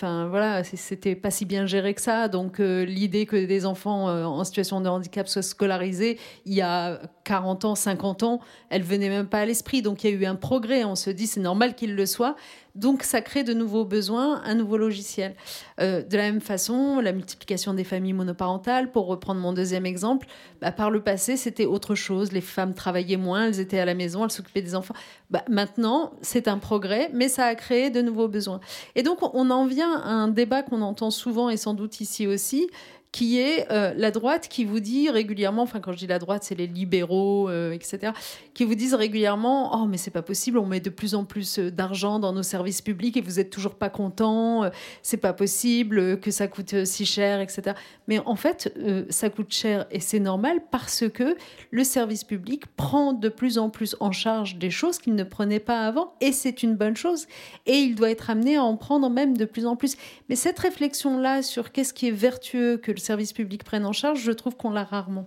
c'était pas si bien géré que ça. Donc, l'idée que des enfants en situation de handicap soient scolarisés, il y a 40 ans, 50 ans, elle venait même pas à l'esprit. Donc, il y a eu un progrès. On se dit, c'est normal qu'il le soit. Donc, ça crée de nouveaux besoins, un nouveau logiciel. De la même façon, la multiplication des familles monoparentales, pour reprendre mon 2e exemple, par le passé, c'était autre chose. Les femmes travaillaient moins, elles étaient à la maison, elles s'occupaient des enfants. Maintenant, c'est un progrès, mais ça a créé de nouveaux besoins. Et donc, on en vient à un débat qu'on entend souvent, et sans doute ici aussi, qui est la droite qui vous dit régulièrement, enfin quand je dis la droite, c'est les libéraux, etc., qui vous disent régulièrement « Oh, mais c'est pas possible, on met de plus en plus d'argent dans nos services publics et vous êtes toujours pas contents, c'est pas possible que ça coûte si cher, etc. » Mais en fait, ça coûte cher et c'est normal parce que le service public prend de plus en plus en charge des choses qu'il ne prenait pas avant et c'est une bonne chose. Et il doit être amené à en prendre même de plus en plus. Mais cette réflexion-là sur qu'est-ce qui est vertueux que le service public prenne en charge, je trouve qu'on l'a rarement.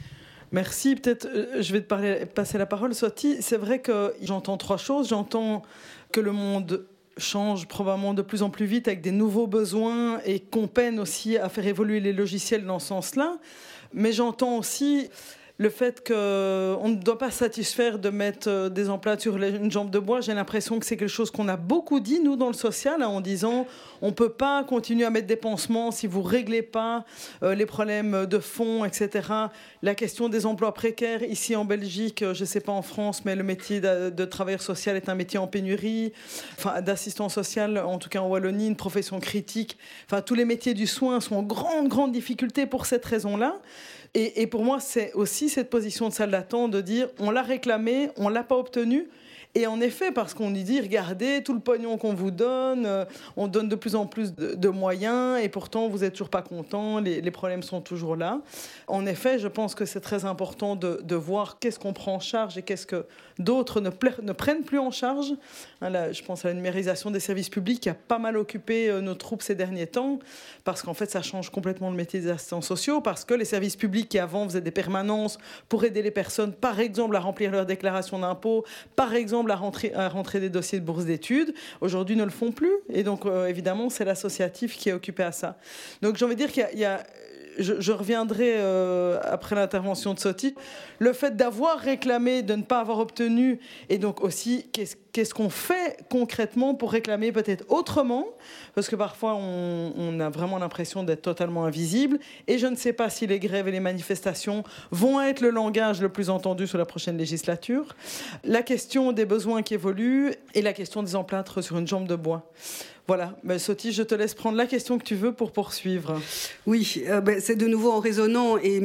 Merci. Peut-être, je vais te passer la parole, Swati. C'est vrai que j'entends 3 choses. J'entends que le monde change probablement de plus en plus vite avec des nouveaux besoins et qu'on peine aussi à faire évoluer les logiciels dans ce sens-là. Mais j'entends aussi le fait qu'on ne doit pas se satisfaire de mettre des emplettes sur une jambe de bois. J'ai l'impression que c'est quelque chose qu'on a beaucoup dit, nous, dans le social, en disant on ne peut pas continuer à mettre des pansements si vous ne réglez pas les problèmes de fond, etc. La question des emplois précaires, ici en Belgique, je ne sais pas en France, mais le métier de travailleur social est un métier en pénurie, enfin, d'assistant social, en tout cas en Wallonie, une profession critique. Enfin, tous les métiers du soin sont en grande difficulté pour cette raison-là. Et pour moi, c'est aussi cette position de salle d'attente de dire on l'a réclamé, on ne l'a pas obtenu. Et en effet, parce qu'on y dit, regardez, tout le pognon qu'on vous donne, on donne de plus en plus de moyens et pourtant, vous n'êtes toujours pas content, les problèmes sont toujours là. En effet, je pense que c'est très important de voir qu'est-ce qu'on prend en charge et qu'est-ce que d'autres ne prennent plus en charge. Là, je pense à la numérisation des services publics qui a pas mal occupé nos troupes ces derniers temps, parce qu'en fait, ça change complètement le métier des assistants sociaux, parce que les services publics qui avant faisaient des permanences pour aider les personnes, par exemple, à remplir leur déclaration d'impôt, par exemple, à rentrer des dossiers de bourse d'études, aujourd'hui ne le font plus. Et donc, évidemment, c'est l'associatif qui est occupé à ça. Donc, j'ai envie de dire qu'il y a je reviendrai après l'intervention de Swati. Le fait d'avoir réclamé, de ne pas avoir obtenu, et donc aussi, qu'est-ce qu'on fait concrètement pour réclamer peut-être autrement, parce que parfois, on a vraiment l'impression d'être totalement invisible, et je ne sais pas si les grèves et les manifestations vont être le langage le plus entendu sur la prochaine législature. La question des besoins qui évoluent, et la question des emplâtres sur une jambe de bois. Voilà, Swati, je te laisse prendre la question que tu veux pour poursuivre. Oui, c'est de nouveau en raisonnant et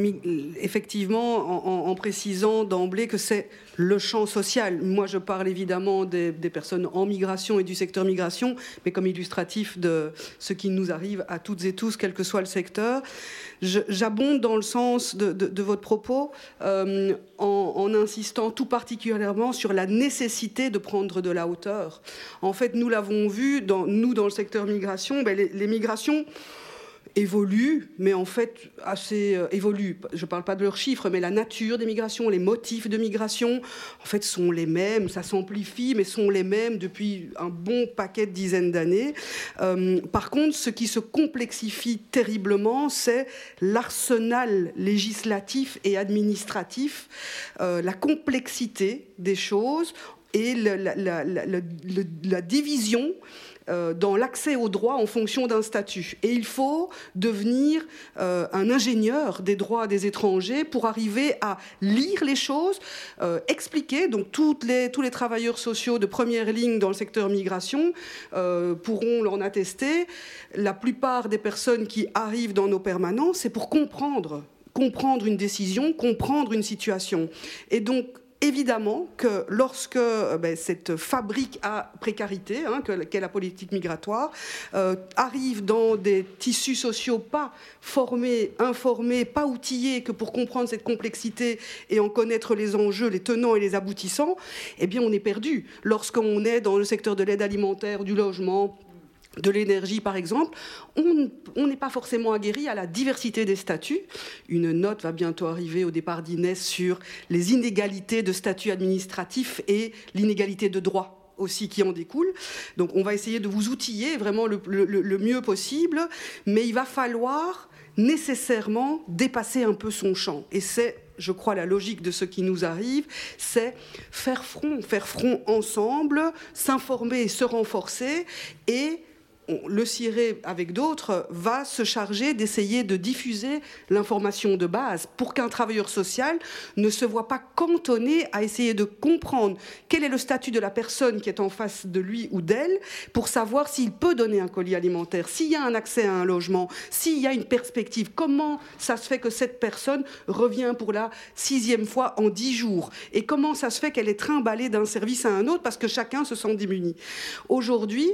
effectivement en précisant d'emblée que c'est le champ social. Moi, je parle évidemment de des personnes en migration et du secteur migration, mais comme illustratif de ce qui nous arrive à toutes et tous, quel que soit le secteur. J'abonde dans le sens de votre propos en insistant tout particulièrement sur la nécessité de prendre de la hauteur. En fait, nous l'avons vu, dans le secteur migration, les migrations évoluent, mais en fait assez évoluent. Je ne parle pas de leurs chiffres, mais la nature des migrations, les motifs de migration, en fait, sont les mêmes. Ça s'amplifie, mais sont les mêmes depuis un bon paquet de dizaines d'années. Par contre, ce qui se complexifie terriblement, c'est l'arsenal législatif et administratif, la complexité des choses et la division dans l'accès aux droits en fonction d'un statut. Et il faut devenir un ingénieur des droits des étrangers pour arriver à lire les choses, expliquer. Donc tous les travailleurs sociaux de première ligne dans le secteur migration pourront l'en attester. La plupart des personnes qui arrivent dans nos permanences, c'est pour comprendre une décision, comprendre une situation. Et donc, évidemment que lorsque cette fabrique à précarité, qu'est la politique migratoire, arrive dans des tissus sociaux pas formés, informés, pas outillés que pour comprendre cette complexité et en connaître les enjeux, les tenants et les aboutissants, eh bien on est perdu. Lorsqu'on est dans le secteur de l'aide alimentaire, du logement, de l'énergie, par exemple, on n'est pas forcément aguerri à la diversité des statuts. Une note va bientôt arriver au départ d'Inès sur les inégalités de statut administratif et l'inégalité de droit aussi qui en découle. Donc on va essayer de vous outiller vraiment le mieux possible, mais il va falloir nécessairement dépasser un peu son champ. Et c'est, je crois, la logique de ce qui nous arrive, c'est faire front ensemble, s'informer et se renforcer, et le CIRE, avec d'autres, va se charger d'essayer de diffuser l'information de base pour qu'un travailleur social ne se voit pas cantonné à essayer de comprendre quel est le statut de la personne qui est en face de lui ou d'elle pour savoir s'il peut donner un colis alimentaire, s'il y a un accès à un logement, s'il y a une perspective. Comment ça se fait que cette personne revient pour la 6e fois en 10 jours? Et comment ça se fait qu'elle est trimballée d'un service à un autre parce que chacun se sent démuni? Aujourd'hui,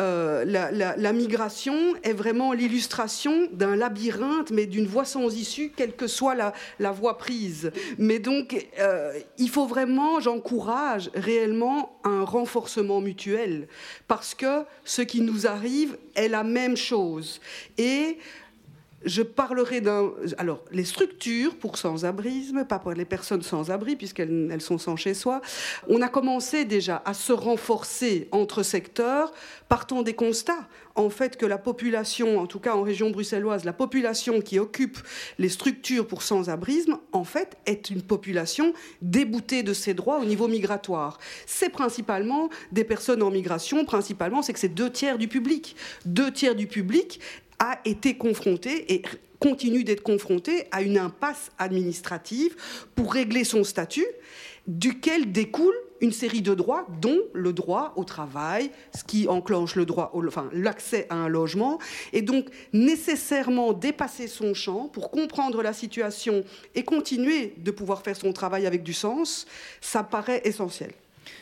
la migration est vraiment l'illustration d'un labyrinthe, mais d'une voie sans issue, quelle que soit la voie prise. Mais donc, il faut vraiment, j'encourage réellement un renforcement mutuel, parce que ce qui nous arrive est la même chose. Et je parlerai alors, les structures pour sans-abrisme, pas pour les personnes sans-abri, puisqu'elles sont sans chez soi. On a commencé déjà à se renforcer entre secteurs, partant des constats, en fait, que la population, en tout cas en région bruxelloise, la population qui occupe les structures pour sans-abrisme, en fait, est une population déboutée de ses droits au niveau migratoire. C'est principalement des personnes en migration, c'est que c'est 2/3 du public. 2/3 du public a été confronté et continue d'être confronté à une impasse administrative pour régler son statut, duquel découle une série de droits, dont le droit au travail, ce qui enclenche l'accès à un logement, et donc nécessairement dépasser son champ pour comprendre la situation et continuer de pouvoir faire son travail avec du sens, ça paraît essentiel.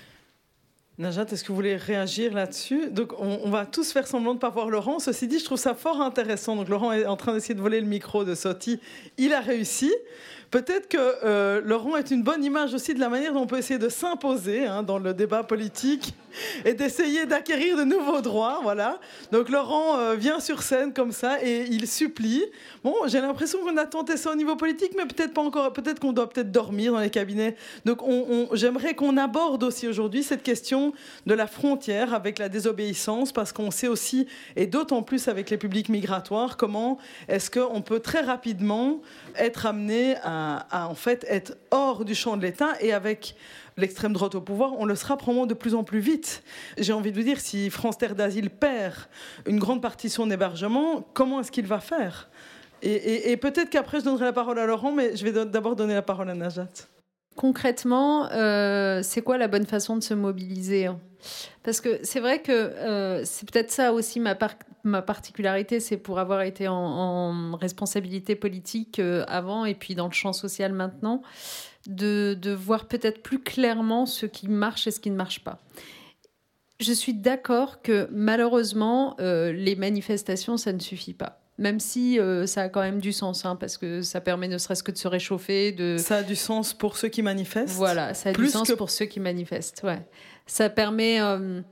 Najat, est-ce que vous voulez réagir là-dessus? Donc, on va tous faire semblant de ne pas voir Laurent. Ceci dit, je trouve ça fort intéressant. Donc, Laurent est en train d'essayer de voler le micro de Soti. Il a réussi. Peut-être que Laurent est une bonne image aussi de la manière dont on peut essayer de s'imposer dans le débat politique et d'essayer d'acquérir de nouveaux droits. Voilà. Donc Laurent vient sur scène comme ça et il supplie. Bon, j'ai l'impression qu'on a tenté ça au niveau politique, mais peut-être pas encore. Peut-être qu'on doit dormir dans les cabinets. Donc j'aimerais qu'on aborde aussi aujourd'hui cette question de la frontière avec la désobéissance, parce qu'on sait aussi, et d'autant plus avec les publics migratoires, comment est-ce qu'on peut très rapidement être amené à en fait être hors du champ de l'État, et avec l'extrême droite au pouvoir, on le sera probablement de plus en plus vite. J'ai envie de vous dire, si France Terre d'Asile perd une grande partie de son hébergement, comment est-ce qu'il va faire? Et peut-être qu'après je donnerai la parole à Laurent, mais je vais d'abord donner la parole à Najat. Concrètement, c'est quoi la bonne façon de se mobiliser? Parce que c'est vrai que c'est peut-être ça aussi ma particularité, c'est pour avoir été en responsabilité politique avant et puis dans le champ social maintenant, de voir peut-être plus clairement ce qui marche et ce qui ne marche pas. Je suis d'accord que malheureusement, les manifestations, ça ne suffit pas. Même si ça a quand même du sens, parce que ça permet ne serait-ce que de se réchauffer. Ça a du sens pour ceux qui manifestent. Voilà, ça a du sens pour ceux qui manifestent. Ouais. Ça permet...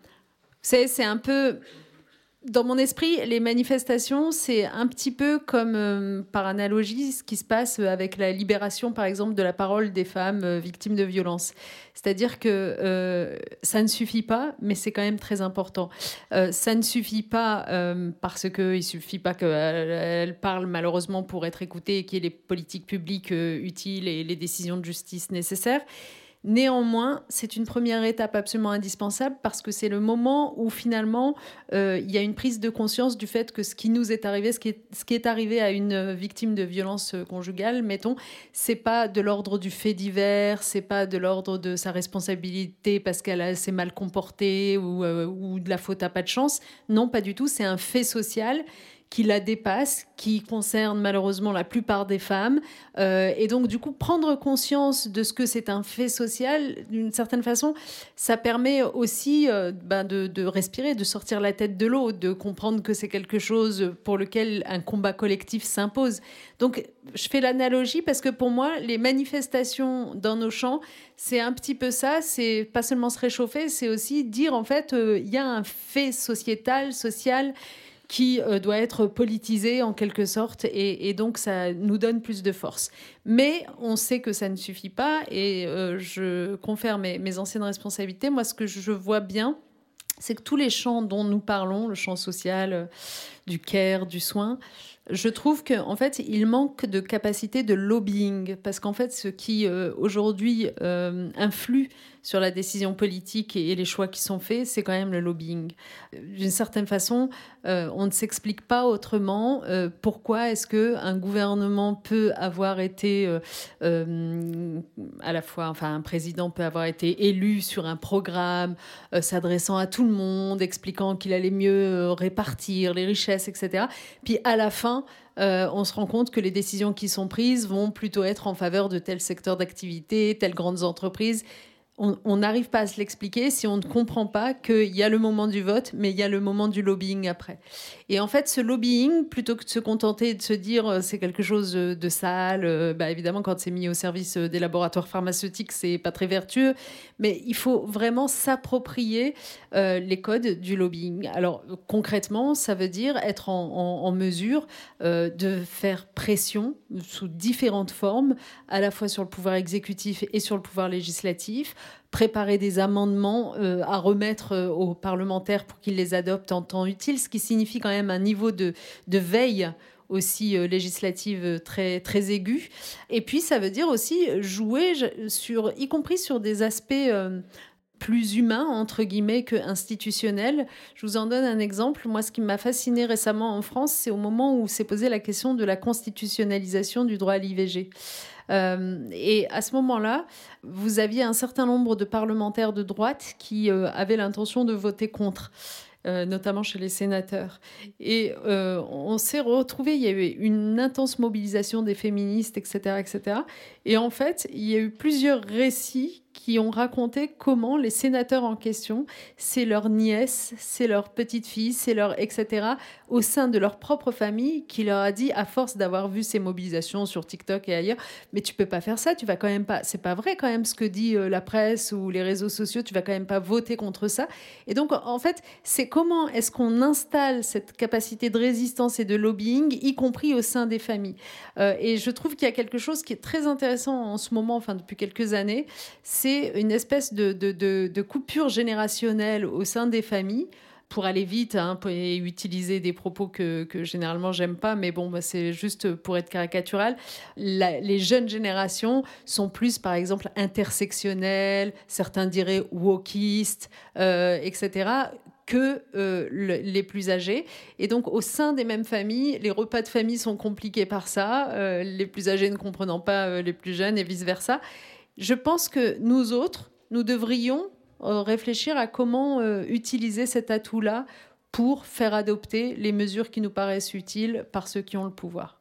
c'est un peu... Dans mon esprit, les manifestations, c'est un petit peu comme, par analogie, ce qui se passe avec la libération, par exemple, de la parole des femmes victimes de violences. C'est-à-dire que ça ne suffit pas, mais c'est quand même très important. Ça ne suffit pas parce qu'il ne suffit pas qu'elles parlent malheureusement pour être écoutées et qu'il y ait les politiques publiques utiles et les décisions de justice nécessaires. Néanmoins, c'est une première étape absolument indispensable parce que c'est le moment où finalement il y a une prise de conscience du fait que ce qui nous est arrivé, ce qui est arrivé à une victime de violence conjugale, mettons, c'est pas de l'ordre du fait divers, c'est pas de l'ordre de sa responsabilité parce qu'elle s'est mal comportée ou de la faute à pas de chance. Non, pas du tout. C'est un fait social qui la dépasse, qui concerne malheureusement la plupart des femmes. Et donc, du coup, prendre conscience de ce que c'est un fait social, d'une certaine façon, ça permet aussi de respirer, de sortir la tête de l'eau, de comprendre que c'est quelque chose pour lequel un combat collectif s'impose. Donc, je fais l'analogie parce que pour moi, les manifestations dans nos champs, c'est un petit peu ça. C'est pas seulement se réchauffer, c'est aussi dire, en fait, il y a un fait sociétal, social, qui doit être politisé en quelque sorte et donc ça nous donne plus de force. Mais on sait que ça ne suffit pas et je confère mes anciennes responsabilités. Moi, ce que je vois bien, c'est que tous les champs dont nous parlons, le champ social, du care, du soin, je trouve qu'en fait, il manque de capacité de lobbying parce qu'en fait, ce qui aujourd'hui influe sur la décision politique et les choix qui sont faits, c'est quand même le lobbying. D'une certaine façon, on ne s'explique pas autrement pourquoi est-ce qu'un gouvernement peut avoir été à la fois, enfin un président peut avoir été élu sur un programme s'adressant à tout le monde, expliquant qu'il allait mieux répartir les richesses, etc. Puis à la fin, on se rend compte que les décisions qui sont prises vont plutôt être en faveur de tel secteur d'activité, telles grandes entreprises. On n'arrive pas à se l'expliquer si on ne comprend pas qu'il y a le moment du vote, mais il y a le moment du lobbying après. Et en fait, ce lobbying, plutôt que de se contenter de se dire c'est quelque chose de sale, évidemment, quand c'est mis au service des laboratoires pharmaceutiques, c'est pas très vertueux, mais il faut vraiment s'approprier les codes du lobbying. Alors, concrètement, ça veut dire être en mesure de faire pression sous différentes formes, à la fois sur le pouvoir exécutif et sur le pouvoir législatif, préparer des amendements à remettre aux parlementaires pour qu'ils les adoptent en temps utile, ce qui signifie quand même un niveau de veille aussi législative très, très aigu. Et puis, ça veut dire aussi jouer, y compris sur des aspects plus humains, entre guillemets, que institutionnels. Je vous en donne un exemple. Moi, ce qui m'a fasciné récemment en France, c'est au moment où s'est posée la question de la constitutionnalisation du droit à l'IVG. Et à ce moment-là, vous aviez un certain nombre de parlementaires de droite qui avaient l'intention de voter contre, notamment chez les sénateurs. Et on s'est retrouvés, il y a eu une intense mobilisation des féministes, etc., etc. Et en fait, il y a eu plusieurs récits qui ont raconté comment les sénateurs en question, c'est leur nièce, c'est leur petite-fille, c'est leur etc., au sein de leur propre famille, qui leur a dit, à force d'avoir vu ces mobilisations sur TikTok et ailleurs, mais tu peux pas faire ça, tu vas quand même pas, c'est pas vrai quand même ce que dit la presse ou les réseaux sociaux, tu vas quand même pas voter contre ça. Et donc, en fait, c'est comment est-ce qu'on installe cette capacité de résistance et de lobbying, y compris au sein des familles. Et je trouve qu'il y a quelque chose qui est très intéressant en ce moment, enfin depuis quelques années, c'est une espèce de coupure générationnelle au sein des familles, pour aller vite et utiliser des propos que généralement j'aime pas, mais bon, c'est juste pour être caricatural. Les jeunes générations sont plus, par exemple, intersectionnelles, certains diraient wokistes, etc., que les plus âgés. Et donc, au sein des mêmes familles, les repas de famille sont compliqués par ça, les plus âgés ne comprenant pas les plus jeunes et vice-versa. Je pense que nous autres, nous devrions réfléchir à comment utiliser cet atout-là pour faire adopter les mesures qui nous paraissent utiles par ceux qui ont le pouvoir.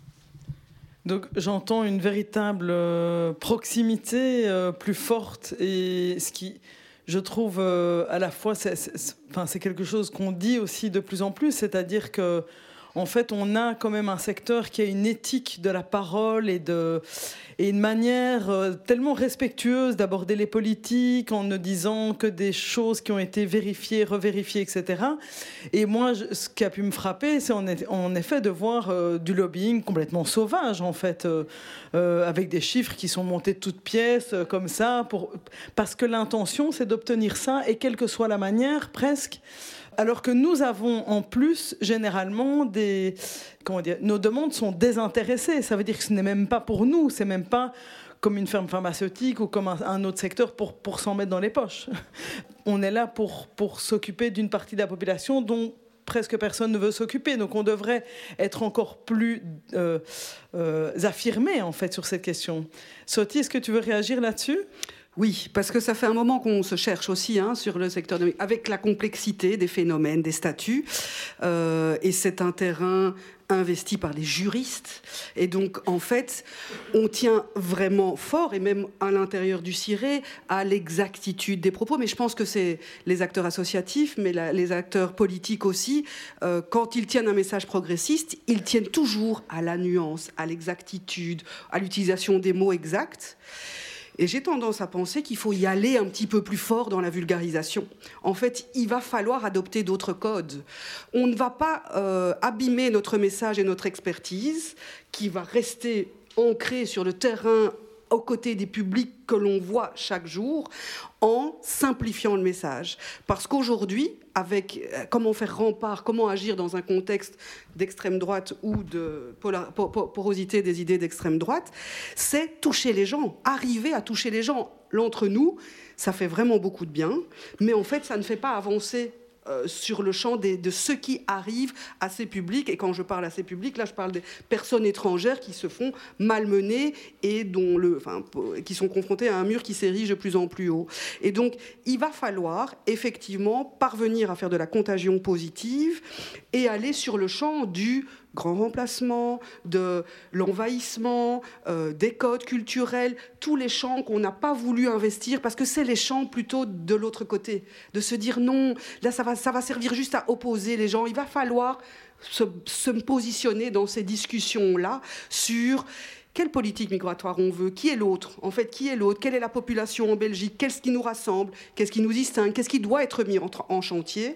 Donc j'entends une véritable proximité plus forte et ce qui, je trouve à la fois, c'est quelque chose qu'on dit aussi de plus en plus, c'est-à-dire que en fait, on a quand même un secteur qui a une éthique de la parole et une manière tellement respectueuse d'aborder les politiques en ne disant que des choses qui ont été vérifiées, revérifiées, etc. Et moi, ce qui a pu me frapper, c'est en effet de voir du lobbying complètement sauvage, en fait, avec des chiffres qui sont montés de toutes pièces, comme ça, parce que l'intention, c'est d'obtenir ça, et quelle que soit la manière, presque. Alors que nous avons en plus généralement nos demandes sont désintéressées. Ça veut dire que ce n'est même pas pour nous, c'est même pas comme une ferme pharmaceutique ou comme un autre secteur pour s'en mettre dans les poches. On est là pour s'occuper d'une partie de la population dont presque personne ne veut s'occuper. Donc on devrait être encore plus affirmé en fait sur cette question. Sophie, est-ce que tu veux réagir là-dessus ? Oui, parce que ça fait un moment qu'on se cherche aussi sur le secteur avec la complexité des phénomènes, des statuts. Et c'est un terrain investi par les juristes. Et donc, en fait, on tient vraiment fort, et même à l'intérieur du CIRE, à l'exactitude des propos. Mais je pense que c'est les acteurs associatifs, mais les acteurs politiques aussi. Quand ils tiennent un message progressiste, ils tiennent toujours à la nuance, à l'exactitude, à l'utilisation des mots exacts. Et j'ai tendance à penser qu'il faut y aller un petit peu plus fort dans la vulgarisation. En fait, il va falloir adopter d'autres codes. On ne va pas abîmer notre message et notre expertise, qui va rester ancrée sur le terrain aux côtés des publics que l'on voit chaque jour, en simplifiant le message. Parce qu'aujourd'hui, avec comment faire rempart, comment agir dans un contexte d'extrême droite ou de porosité des idées d'extrême droite, c'est toucher les gens, arriver à toucher les gens. L'entre-nous, ça fait vraiment beaucoup de bien, mais en fait, ça ne fait pas avancer sur le champ de ce qui arrive à ces publics. Et quand je parle à ces publics, là, je parle des personnes étrangères qui se font malmener et qui sont confrontées à un mur qui s'érige de plus en plus haut. Et donc, il va falloir effectivement parvenir à faire de la contagion positive et aller sur le champ du grand remplacement, de l'envahissement, des codes culturels, tous les champs qu'on n'a pas voulu investir, parce que c'est les champs plutôt de l'autre côté, de se dire non, là ça va servir juste à opposer les gens. Il va falloir se positionner dans ces discussions-là sur quelle politique migratoire on veut, qui est l'autre, en fait, qui est l'autre, quelle est la population en Belgique, qu'est-ce qui nous rassemble, qu'est-ce qui nous distingue, qu'est-ce qui doit être mis en chantier,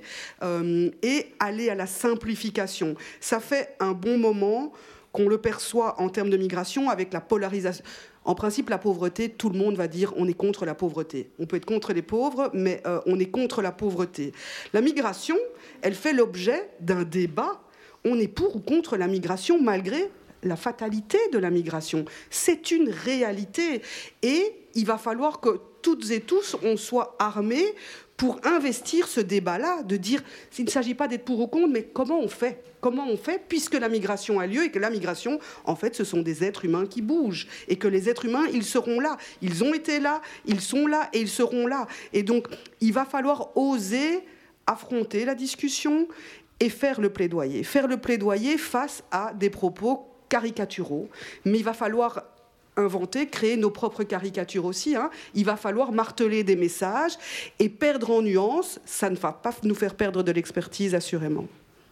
et aller à la simplification. Ça fait un bon moment qu'on le perçoit en termes de migration avec la polarisation. En principe, la pauvreté, tout le monde va dire on est contre la pauvreté. On peut être contre les pauvres, mais on est contre la pauvreté. La migration, elle fait l'objet d'un débat. On est pour ou contre la migration malgré la fatalité de la migration. C'est une réalité. Et il va falloir que toutes et tous, on soit armés pour investir ce débat-là, de dire, il ne s'agit pas d'être pour ou contre, mais comment on fait ? Comment on fait, puisque la migration a lieu, et que la migration, en fait, ce sont des êtres humains qui bougent, et que les êtres humains, ils seront là. Ils ont été là, ils sont là, et ils seront là. Et donc, il va falloir oser affronter la discussion et faire le plaidoyer. Faire le plaidoyer face à des propos caricaturaux, mais il va falloir créer nos propres caricatures aussi. Il va falloir marteler des messages et perdre en nuances. Ça ne va pas nous faire perdre de l'expertise, assurément.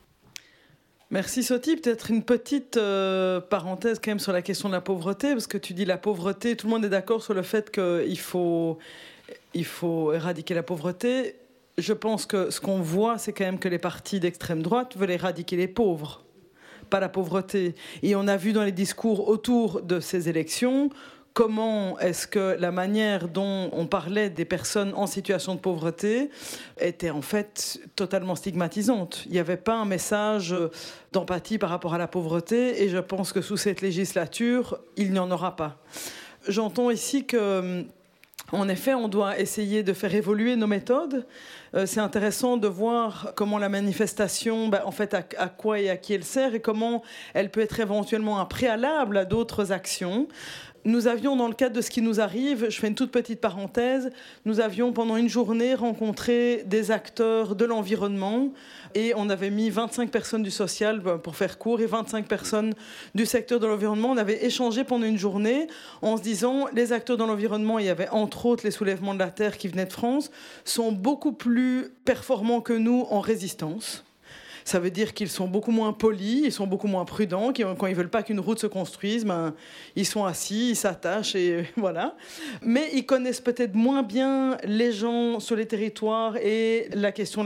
Merci Sophie. Peut-être une petite parenthèse quand même sur la question de la pauvreté, parce que tu dis la pauvreté, tout le monde est d'accord sur le fait qu'il faut éradiquer la pauvreté. Je pense que ce qu'on voit, c'est quand même que les partis d'extrême droite veulent éradiquer les pauvres, pas la pauvreté. Et on a vu dans les discours autour de ces élections comment est-ce que la manière dont on parlait des personnes en situation de pauvreté était en fait totalement stigmatisante. Il n'y avait pas un message d'empathie par rapport à la pauvreté, et je pense que sous cette législature, il n'y en aura pas. J'entends ici que en effet, on doit essayer de faire évoluer nos méthodes. C'est intéressant de voir comment la manifestation, en fait, à quoi et à qui elle sert, et comment elle peut être éventuellement un préalable à d'autres actions. nous avions, dans le cadre de ce qui nous arrive, je fais une toute petite parenthèse, nous avions pendant une journée rencontré des acteurs de l'environnement et on avait mis 25 personnes du social, pour faire court, et 25 personnes du secteur de l'environnement. On avait échangé pendant une journée en se disant, les acteurs de l'environnement, il y avait entre autres les soulèvements de la terre qui venaient de France, sont beaucoup plus performants que nous en résistance. Ça veut dire qu'ils sont beaucoup moins polis, ils sont beaucoup moins prudents. Quand ils ne veulent pas qu'une route se construise, ils sont assis, ils s'attachent et voilà. Mais ils connaissent peut-être moins bien les gens sur les territoires et la question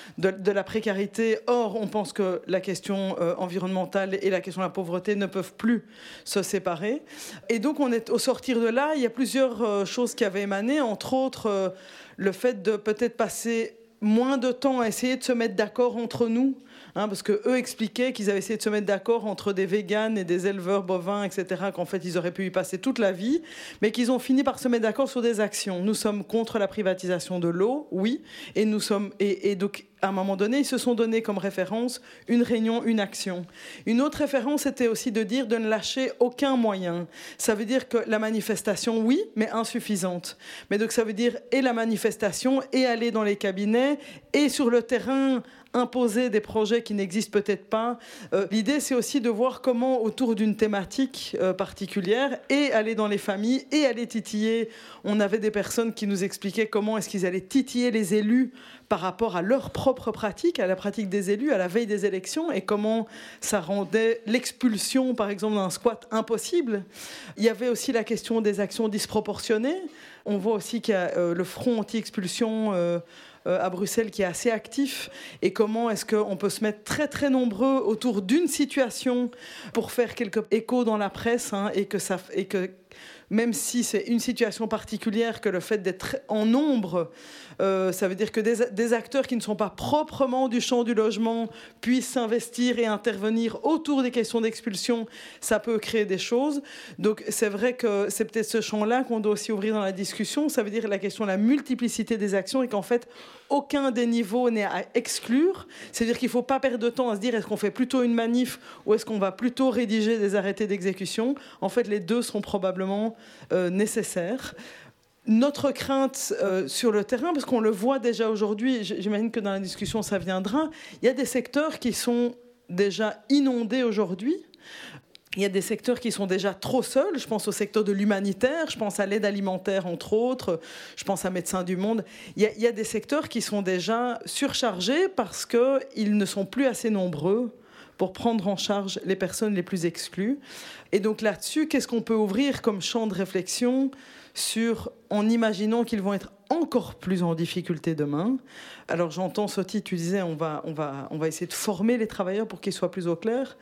de la précarité. Or, on pense que la question environnementale et la question de la pauvreté ne peuvent plus se séparer. Et donc, au sortir de là, il y a plusieurs choses qui avaient émané, entre autres le fait de peut-être passer moins de temps à essayer de se mettre d'accord entre nous, parce qu'eux expliquaient qu'ils avaient essayé de se mettre d'accord entre des véganes et des éleveurs bovins, etc., qu'en fait ils auraient pu y passer toute la vie, mais qu'ils ont fini par se mettre d'accord sur des actions. Nous sommes contre la privatisation de l'eau, oui, et donc à un moment donné, ils se sont donnés comme référence une réunion, une action. Une autre référence était aussi de dire de ne lâcher aucun moyen. Ça veut dire que la manifestation, oui, mais insuffisante. Mais donc ça veut dire et la manifestation, et aller dans les cabinets, et sur le terrain imposer des projets qui n'existent peut-être pas. L'idée, c'est aussi de voir comment, autour d'une thématique particulière, et aller dans les familles, et aller titiller. On avait des personnes qui nous expliquaient comment est-ce qu'ils allaient titiller les élus par rapport à leur propre pratique, à la pratique des élus, à la veille des élections, et comment ça rendait l'expulsion, par exemple, d'un squat impossible. Il y avait aussi la question des actions disproportionnées. On voit aussi qu'il y a le front anti-expulsion à Bruxelles qui est assez actif, et comment est-ce qu'on peut se mettre très très nombreux autour d'une situation pour faire quelques échos dans la presse, et que même si c'est une situation particulière, que le fait d'être en nombre, ça veut dire que des acteurs qui ne sont pas proprement du champ du logement puissent s'investir et intervenir autour des questions d'expulsion, ça peut créer des choses. Donc c'est vrai que c'est peut-être ce champ-là qu'on doit aussi ouvrir dans la discussion. Ça veut dire la question de la multiplicité des actions, et qu'en fait, aucun des niveaux n'est à exclure. C'est-à-dire qu'il ne faut pas perdre de temps à se dire est-ce qu'on fait plutôt une manif ou est-ce qu'on va plutôt rédiger des arrêtés d'exécution. En fait, les deux seront probablement nécessaires. Notre crainte sur le terrain, parce qu'on le voit déjà aujourd'hui, j'imagine que dans la discussion ça viendra, il y a des secteurs qui sont déjà inondés aujourd'hui. Il y a des secteurs qui sont déjà trop seuls. Je pense au secteur de l'humanitaire, je pense à l'aide alimentaire, entre autres, je pense à Médecins du Monde. Il y a des secteurs qui sont déjà surchargés parce qu'ils ne sont plus assez nombreux pour prendre en charge les personnes les plus exclues. Et donc là-dessus, qu'est-ce qu'on peut ouvrir comme champ de réflexion en imaginant qu'ils vont être encore plus en difficulté demain. Alors j'entends, Sophie, tu disais, on va essayer de former les travailleurs pour qu'ils soient plus au clair.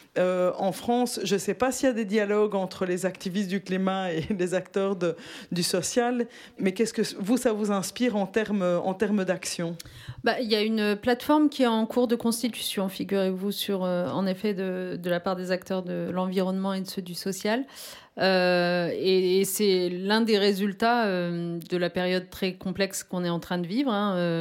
En France, je ne sais pas s'il y a des dialogues entre les activistes du climat et les acteurs du social, mais qu'est-ce que ça vous inspire en termes d'action ? Il y a une plateforme qui est en cours de constitution, figurez-vous, en effet, de la part des acteurs de l'environnement et de ceux du social. Et c'est l'un des résultats de la période très complexe qu'on est en train de vivre,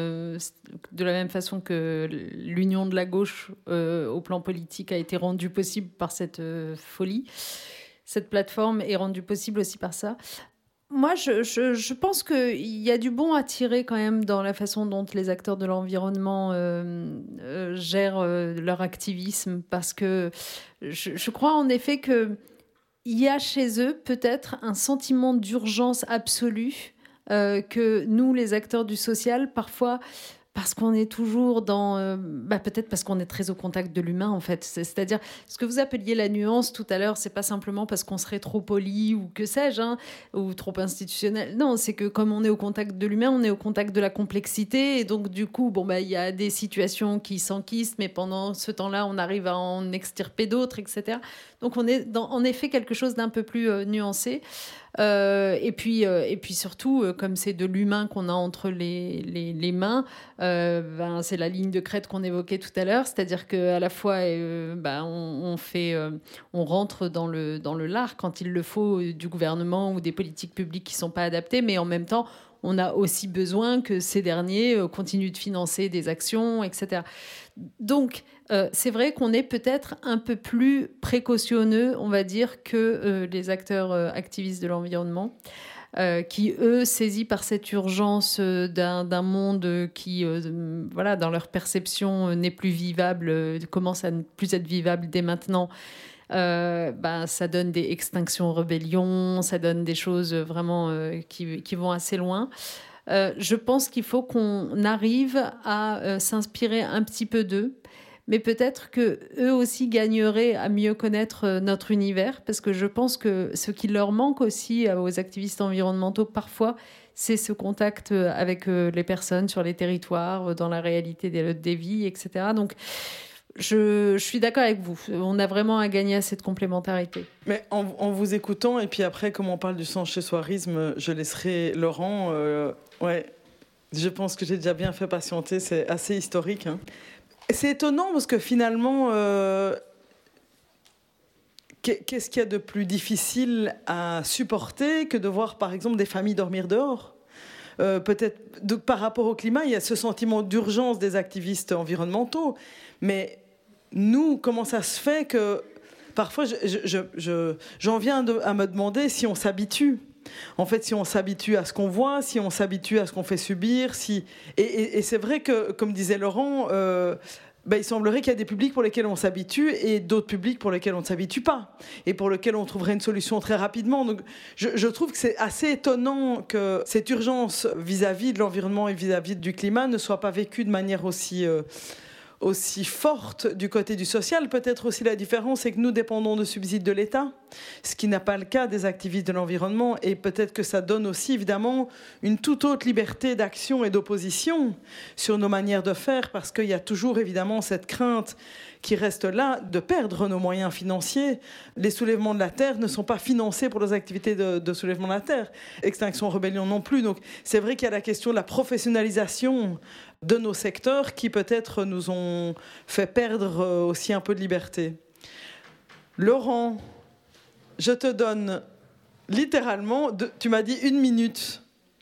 de la même façon que l'union de la gauche au plan politique a été rendue possible par cette folie. Cette plateforme est rendue possible aussi par ça. Moi, je pense qu'il y a du bon à tirer quand même dans la façon dont les acteurs de l'environnement gèrent leur activisme, parce que je crois en effet que il y a chez eux peut-être un sentiment d'urgence absolue que nous, les acteurs du social, parfois, parce qu'on est toujours peut-être parce qu'on est très au contact de l'humain, en fait. C'est-à-dire, ce que vous appeliez la nuance tout à l'heure, c'est pas simplement parce qu'on serait trop poli ou que sais-je, ou trop institutionnel. Non, c'est que comme on est au contact de l'humain, on est au contact de la complexité. Et donc, du coup, il y a des situations qui s'enquistent, mais pendant ce temps-là, on arrive à en extirper d'autres, etc. Donc, on est dans, en effet, quelque chose d'un peu plus nuancé. Et puis surtout, comme c'est de l'humain qu'on a entre les mains, c'est la ligne de crête qu'on évoquait tout à l'heure, c'est-à-dire qu'à la fois on rentre dans le lard quand il le faut du gouvernement ou des politiques publiques qui sont pas adaptées, mais en même temps on a aussi besoin que ces derniers continuent de financer des actions, etc. Donc, c'est vrai qu'on est peut-être un peu plus précautionneux, on va dire, que les acteurs activistes de l'environnement, qui, eux, saisis par cette urgence d'un monde qui, dans leur perception, n'est plus vivable, commence à ne plus être vivable dès maintenant. Ça donne des extinctions rébellions, ça donne des choses vraiment qui vont assez loin. Je pense qu'il faut qu'on arrive à s'inspirer un petit peu d'eux, mais peut-être qu'eux aussi gagneraient à mieux connaître notre univers, parce que je pense que ce qui leur manque aussi aux activistes environnementaux parfois, c'est ce contact avec les personnes sur les territoires, dans la réalité des vies, etc. Donc, je suis d'accord avec vous. On a vraiment à gagner à cette complémentarité. Mais en vous écoutant, et puis après, comme on parle du sans-chez-soirisme, je laisserai Laurent. Je pense que j'ai déjà bien fait patienter. C'est assez historique. Hein. C'est étonnant parce que finalement, qu'est-ce qu'il y a de plus difficile à supporter que de voir, par exemple, des familles dormir dehors ? Peut-être donc, par rapport au climat, il y a ce sentiment d'urgence des activistes environnementaux. Mais nous, comment ça se fait que parfois, j'en viens à me demander si on s'habitue. En fait, si on s'habitue à ce qu'on voit, si on s'habitue à ce qu'on fait subir, et c'est vrai que, comme disait Laurent, il semblerait qu'il y a des publics pour lesquels on s'habitue et d'autres publics pour lesquels on ne s'habitue pas et pour lesquels on trouverait une solution très rapidement. Donc, je trouve que c'est assez étonnant que cette urgence vis-à-vis de l'environnement et vis-à-vis du climat ne soit pas vécue de manière aussi forte du côté du social. Peut-être aussi la différence, c'est que nous dépendons de subsides de l'État, ce qui n'a pas le cas des activistes de l'environnement, et peut-être que ça donne aussi évidemment une toute autre liberté d'action et d'opposition sur nos manières de faire, parce qu'il y a toujours évidemment cette crainte qui reste là de perdre nos moyens financiers. Les soulèvements de la terre ne sont pas financés pour les activités de soulèvement de la terre. Extinction Rebellion non plus. Donc c'est vrai qu'il y a la question de la professionnalisation de nos secteurs qui peut-être nous ont fait perdre aussi un peu de liberté. Laurent, je te donne littéralement, tu m'as dit 1 minute.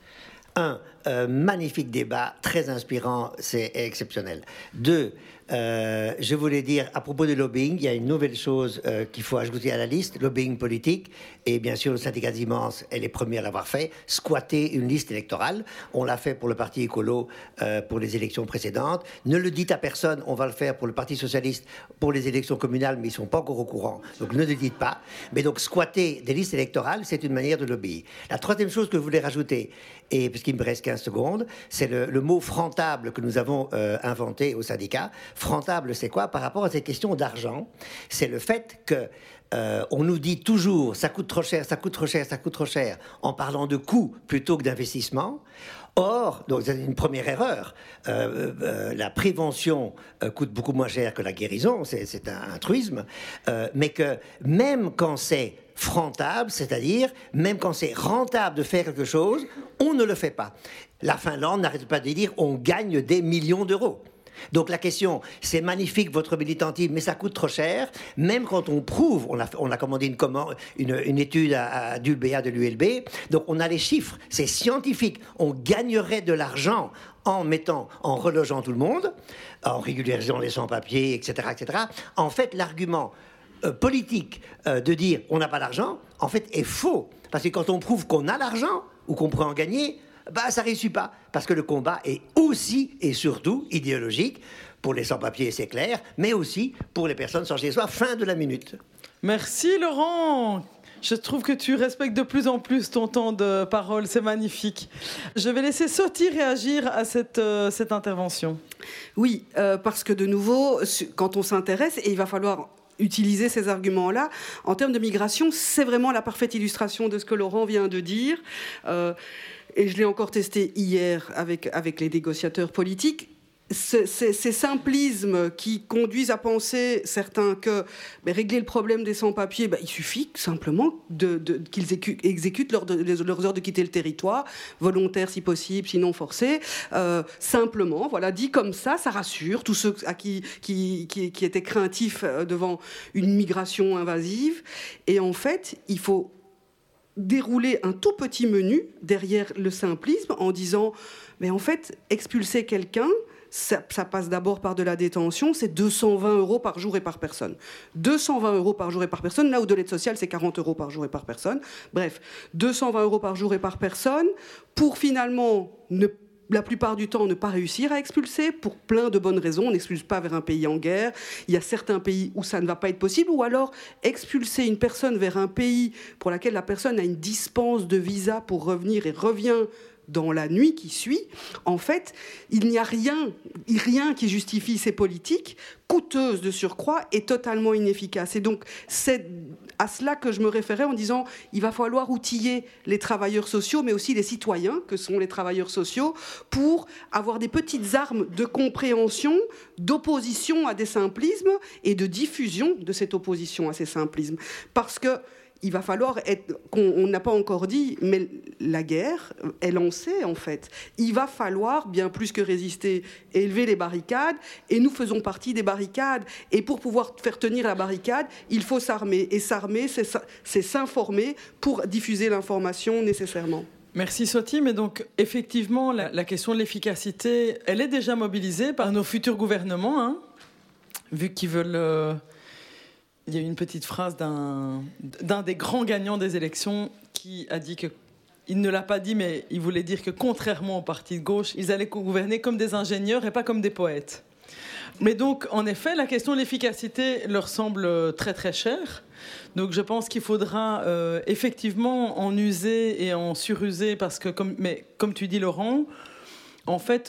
Magnifique débat, très inspirant, c'est exceptionnel. 2, je voulais dire, à propos du lobbying, il y a une nouvelle chose qu'il faut ajouter à la liste, lobbying politique, et bien sûr le syndicat d'Immense est les premiers à l'avoir fait, squatter une liste électorale. On l'a fait pour le Parti écolo pour les élections précédentes. Ne le dites à personne, on va le faire pour le Parti socialiste pour les élections communales, mais ils ne sont pas encore au courant, donc ne le dites pas. Mais donc squatter des listes électorales, c'est une manière de lobbyer. La 3e chose que je voulais rajouter, et puisqu'il me reste 15 secondes, c'est le mot frantable que nous avons inventé au syndicat. Frantable, c'est quoi? Par rapport à ces questions d'argent, c'est le fait que on nous dit toujours ça coûte trop cher, ça coûte trop cher, ça coûte trop cher, en parlant de coûts plutôt que d'investissement. Or, donc c'est une première erreur. La prévention coûte beaucoup moins cher que la guérison, c'est un truisme, mais que même quand c'est frantable, c'est-à-dire même quand c'est rentable de faire quelque chose, on ne le fait pas. La Finlande n'arrête pas de dire on gagne des millions d'euros. Donc la question, c'est magnifique votre militantisme, mais ça coûte trop cher. Même quand on prouve, on a commandé une étude à d'ULBA, de l'ULB, donc on a les chiffres, c'est scientifique. On gagnerait de l'argent en relogeant tout le monde, en régularisant les sans-papiers, etc., etc. En fait, l'argument politique de dire on n'a pas d'argent, en fait, est faux. Parce que quand on prouve qu'on a l'argent, ou qu'on pourrait en gagner, ça ne réussit pas. Parce que le combat est aussi et surtout idéologique. Pour les sans-papiers, c'est clair, mais aussi pour les personnes sans chez soi. Fin de la minute. Merci Laurent. Je trouve que tu respectes de plus en plus ton temps de parole, c'est magnifique. Je vais laisser Sophie réagir à cette intervention. Oui, parce que de nouveau, quand on s'intéresse, et il va falloir utiliser ces arguments-là, en termes de migration, c'est vraiment la parfaite illustration de ce que Laurent vient de dire. Et je l'ai encore testé hier avec les négociateurs politiques. Ces simplismes qui conduisent à penser certains que régler le problème des sans-papiers, il suffit simplement qu'ils exécutent leurs heures de quitter le territoire, volontaires si possible, sinon forcés. Simplement, voilà, dit comme ça rassure tous ceux qui étaient craintifs devant une migration invasive. Et en fait, il faut dérouler un tout petit menu derrière le simplisme en disant, mais en fait, expulser quelqu'un, ça passe d'abord par de la détention, c'est 220 € par jour et par personne. 220 € par jour et par personne, là où de l'aide sociale, c'est 40 € par jour et par personne. Bref, 220 € par jour et par personne, pour finalement, la plupart du temps, ne pas réussir à expulser, pour plein de bonnes raisons. On n'expulse pas vers un pays en guerre. Il y a certains pays où ça ne va pas être possible, ou alors expulser une personne vers un pays pour laquelle la personne a une dispense de visa pour revenir et revient dans la nuit qui suit, en fait, il n'y a rien qui justifie ces politiques, coûteuses de surcroît et totalement inefficaces. Et donc, c'est à cela que je me référais en disant il va falloir outiller les travailleurs sociaux, mais aussi les citoyens, que sont les travailleurs sociaux, pour avoir des petites armes de compréhension, d'opposition à des simplismes et de diffusion de cette opposition à ces simplismes. Parce que il va falloir on n'a pas encore dit, mais la guerre est lancée en fait. Il va falloir, bien plus que résister, élever les barricades, et nous faisons partie des barricades. Et pour pouvoir faire tenir la barricade, il faut s'armer. Et s'armer, c'est s'informer pour diffuser l'information nécessairement. Merci Soty, mais donc effectivement, la question de l'efficacité, elle est déjà mobilisée par nos futurs gouvernements, hein, vu qu'ils veulent... Il y a eu une petite phrase d'un des grands gagnants des élections qui a dit que, il ne l'a pas dit, mais il voulait dire que contrairement aux partis de gauche, ils allaient gouverner comme des ingénieurs et pas comme des poètes. Mais donc, en effet, la question de l'efficacité leur semble très très chère. Donc je pense qu'il faudra effectivement en user et en suruser, parce que, comme tu dis Laurent, en fait...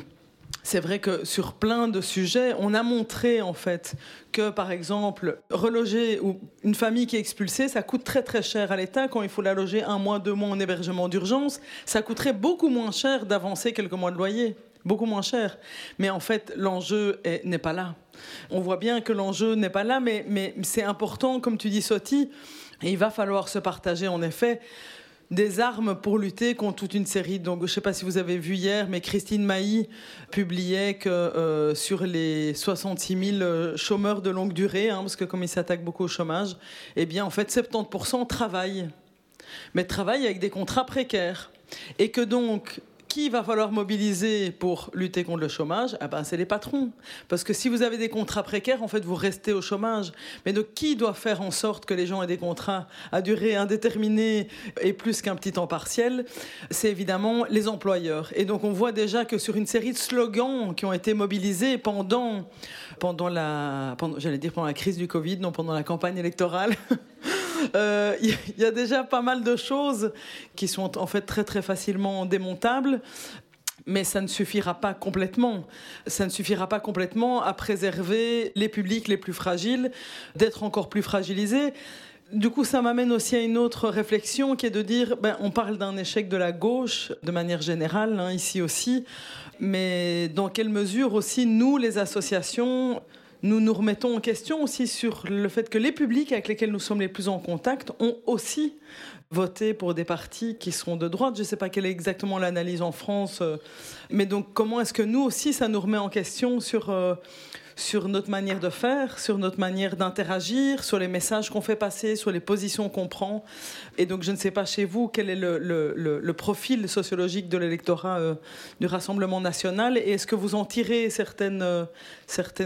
c'est vrai que sur plein de sujets, on a montré en fait que, par exemple, reloger ou une famille qui est expulsée, ça coûte très très cher à l'État. Quand il faut la loger 1 mois, 2 mois en hébergement d'urgence, ça coûterait beaucoup moins cher d'avancer quelques mois de loyer. Beaucoup moins cher. Mais en fait, l'enjeu n'est pas là. On voit bien que l'enjeu n'est pas là, mais c'est important, comme tu dis, Soty, et il va falloir se partager en effet des armes pour lutter contre toute une série. Donc, je ne sais pas si vous avez vu hier, mais Christine Mailly publiait que sur les 66 000 chômeurs de longue durée, hein, parce que comme ils s'attaquent beaucoup au chômage, eh bien, en fait, 70% travaillent. Mais travaillent avec des contrats précaires. Et que donc... qui va falloir mobiliser pour lutter contre le chômage ? C'est les patrons. Parce que si vous avez des contrats précaires, en fait, vous restez au chômage. Mais donc, qui doit faire en sorte que les gens aient des contrats à durée indéterminée et plus qu'un petit temps partiel ? C'est évidemment les employeurs. Et donc, on voit déjà que sur une série de slogans qui ont été mobilisés pendant la crise du Covid, non, pendant la campagne électorale... Il y a déjà pas mal de choses qui sont en fait très très facilement démontables, mais ça ne suffira pas complètement. Ça ne suffira pas complètement à préserver les publics les plus fragiles, d'être encore plus fragilisés. Du coup, ça m'amène aussi à une autre réflexion qui est de dire, on parle d'un échec de la gauche de manière générale, hein, ici aussi, mais dans quelle mesure aussi nous, les associations... nous nous remettons en question aussi sur le fait que les publics avec lesquels nous sommes les plus en contact ont aussi voté pour des partis qui sont de droite. Je ne sais pas quelle est exactement l'analyse en France, mais donc comment est-ce que nous aussi, ça nous remet en question sur notre manière de faire, sur notre manière d'interagir, sur les messages qu'on fait passer, sur les positions qu'on prend. Et donc, je ne sais pas chez vous quel est le profil sociologique de l'électorat du Rassemblement national, et est-ce que vous en tirez certaines réflexions ?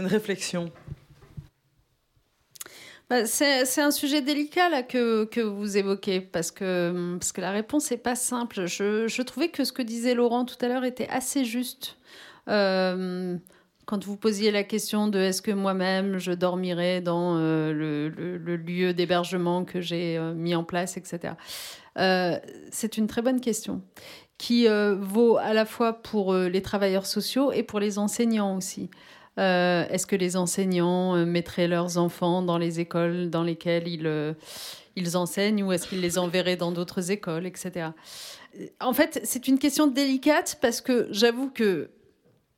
C'est un sujet délicat là, que vous évoquez, parce que la réponse n'est pas simple. Je trouvais que ce que disait Laurent tout à l'heure était assez juste. Quand vous posiez la question de est-ce que moi-même je dormirais dans le lieu d'hébergement que j'ai mis en place, etc. C'est une très bonne question qui vaut à la fois pour les travailleurs sociaux et pour les enseignants aussi. Est-ce que les enseignants mettraient leurs enfants dans les écoles dans lesquelles ils enseignent, ou est-ce qu'ils les enverraient dans d'autres écoles, etc. En fait, c'est une question délicate parce que j'avoue que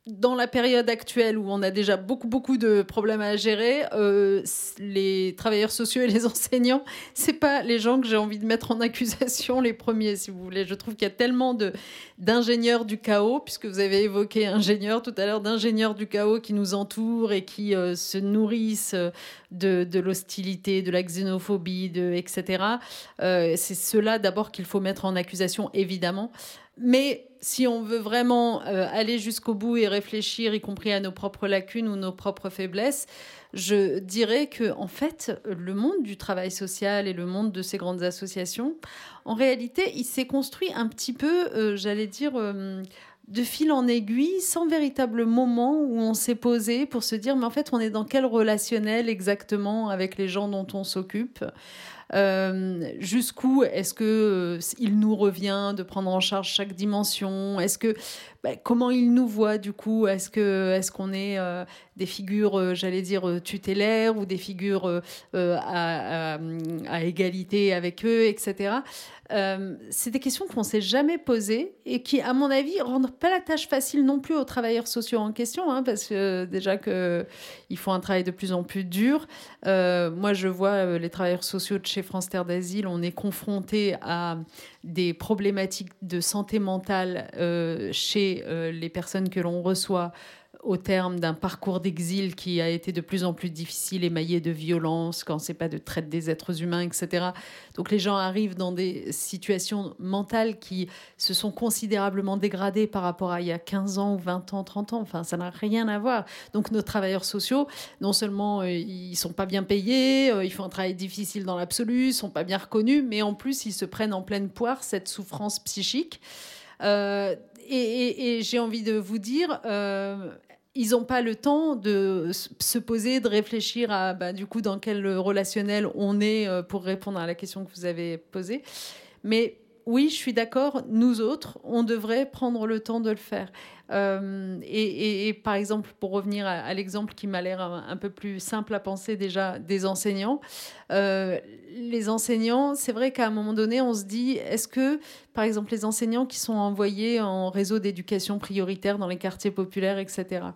dans la période actuelle où on a déjà beaucoup de problèmes à gérer, les travailleurs sociaux et les enseignants, c'est pas les gens que j'ai envie de mettre en accusation les premiers, si vous voulez. Je trouve qu'il y a tellement d'ingénieurs du chaos, puisque vous avez évoqué ingénieurs tout à l'heure, d'ingénieurs du chaos qui nous entourent et qui se nourrissent de l'hostilité, de la xénophobie, etc. C'est ceux-là d'abord qu'il faut mettre en accusation, évidemment. Mais si on veut vraiment aller jusqu'au bout et réfléchir, y compris à nos propres lacunes ou nos propres faiblesses, je dirais que, en fait, le monde du travail social et le monde de ces grandes associations, en réalité, il s'est construit un petit peu, de fil en aiguille, sans véritable moment où on s'est posé pour se dire, mais en fait, on est dans quel relationnel exactement avec les gens dont on s'occupe ? Jusqu'où est-ce que il nous revient de prendre en charge chaque dimension ? Est-ce que comment il nous voit du coup ? Est-ce qu'on est des figures, tutélaires ou des figures à égalité avec eux, etc. C'est des questions qu'on ne s'est jamais posées et qui, à mon avis, rendent pas la tâche facile non plus aux travailleurs sociaux en question, parce que déjà qu'ils font un travail de plus en plus dur. Moi, je vois les travailleurs sociaux de chez France Terre d'Asile, on est confrontés à des problématiques de santé mentale chez les personnes que l'on reçoit au terme d'un parcours d'exil qui a été de plus en plus difficile, émaillé de violence, quand c'est pas de traite des êtres humains, etc. Donc les gens arrivent dans des situations mentales qui se sont considérablement dégradées par rapport à il y a 15 ans ou 20 ans, 30 ans. Enfin, ça n'a rien à voir. Donc nos travailleurs sociaux, non seulement ils sont pas bien payés, ils font un travail difficile dans l'absolu, ils sont pas bien reconnus, mais en plus ils se prennent en pleine poire cette souffrance psychique. Et j'ai envie de vous dire, ils n'ont pas le temps de se poser, de réfléchir à du coup dans quel relationnel on est pour répondre à la question que vous avez posée. Mais oui, je suis d'accord, nous autres, on devrait prendre le temps de le faire. Et par exemple, pour revenir à l'exemple qui m'a l'air un peu plus simple à penser déjà des enseignants, les enseignants, c'est vrai qu'à un moment donné, on se dit, est-ce que, par exemple, les enseignants qui sont envoyés en réseau d'éducation prioritaire dans les quartiers populaires, etc.,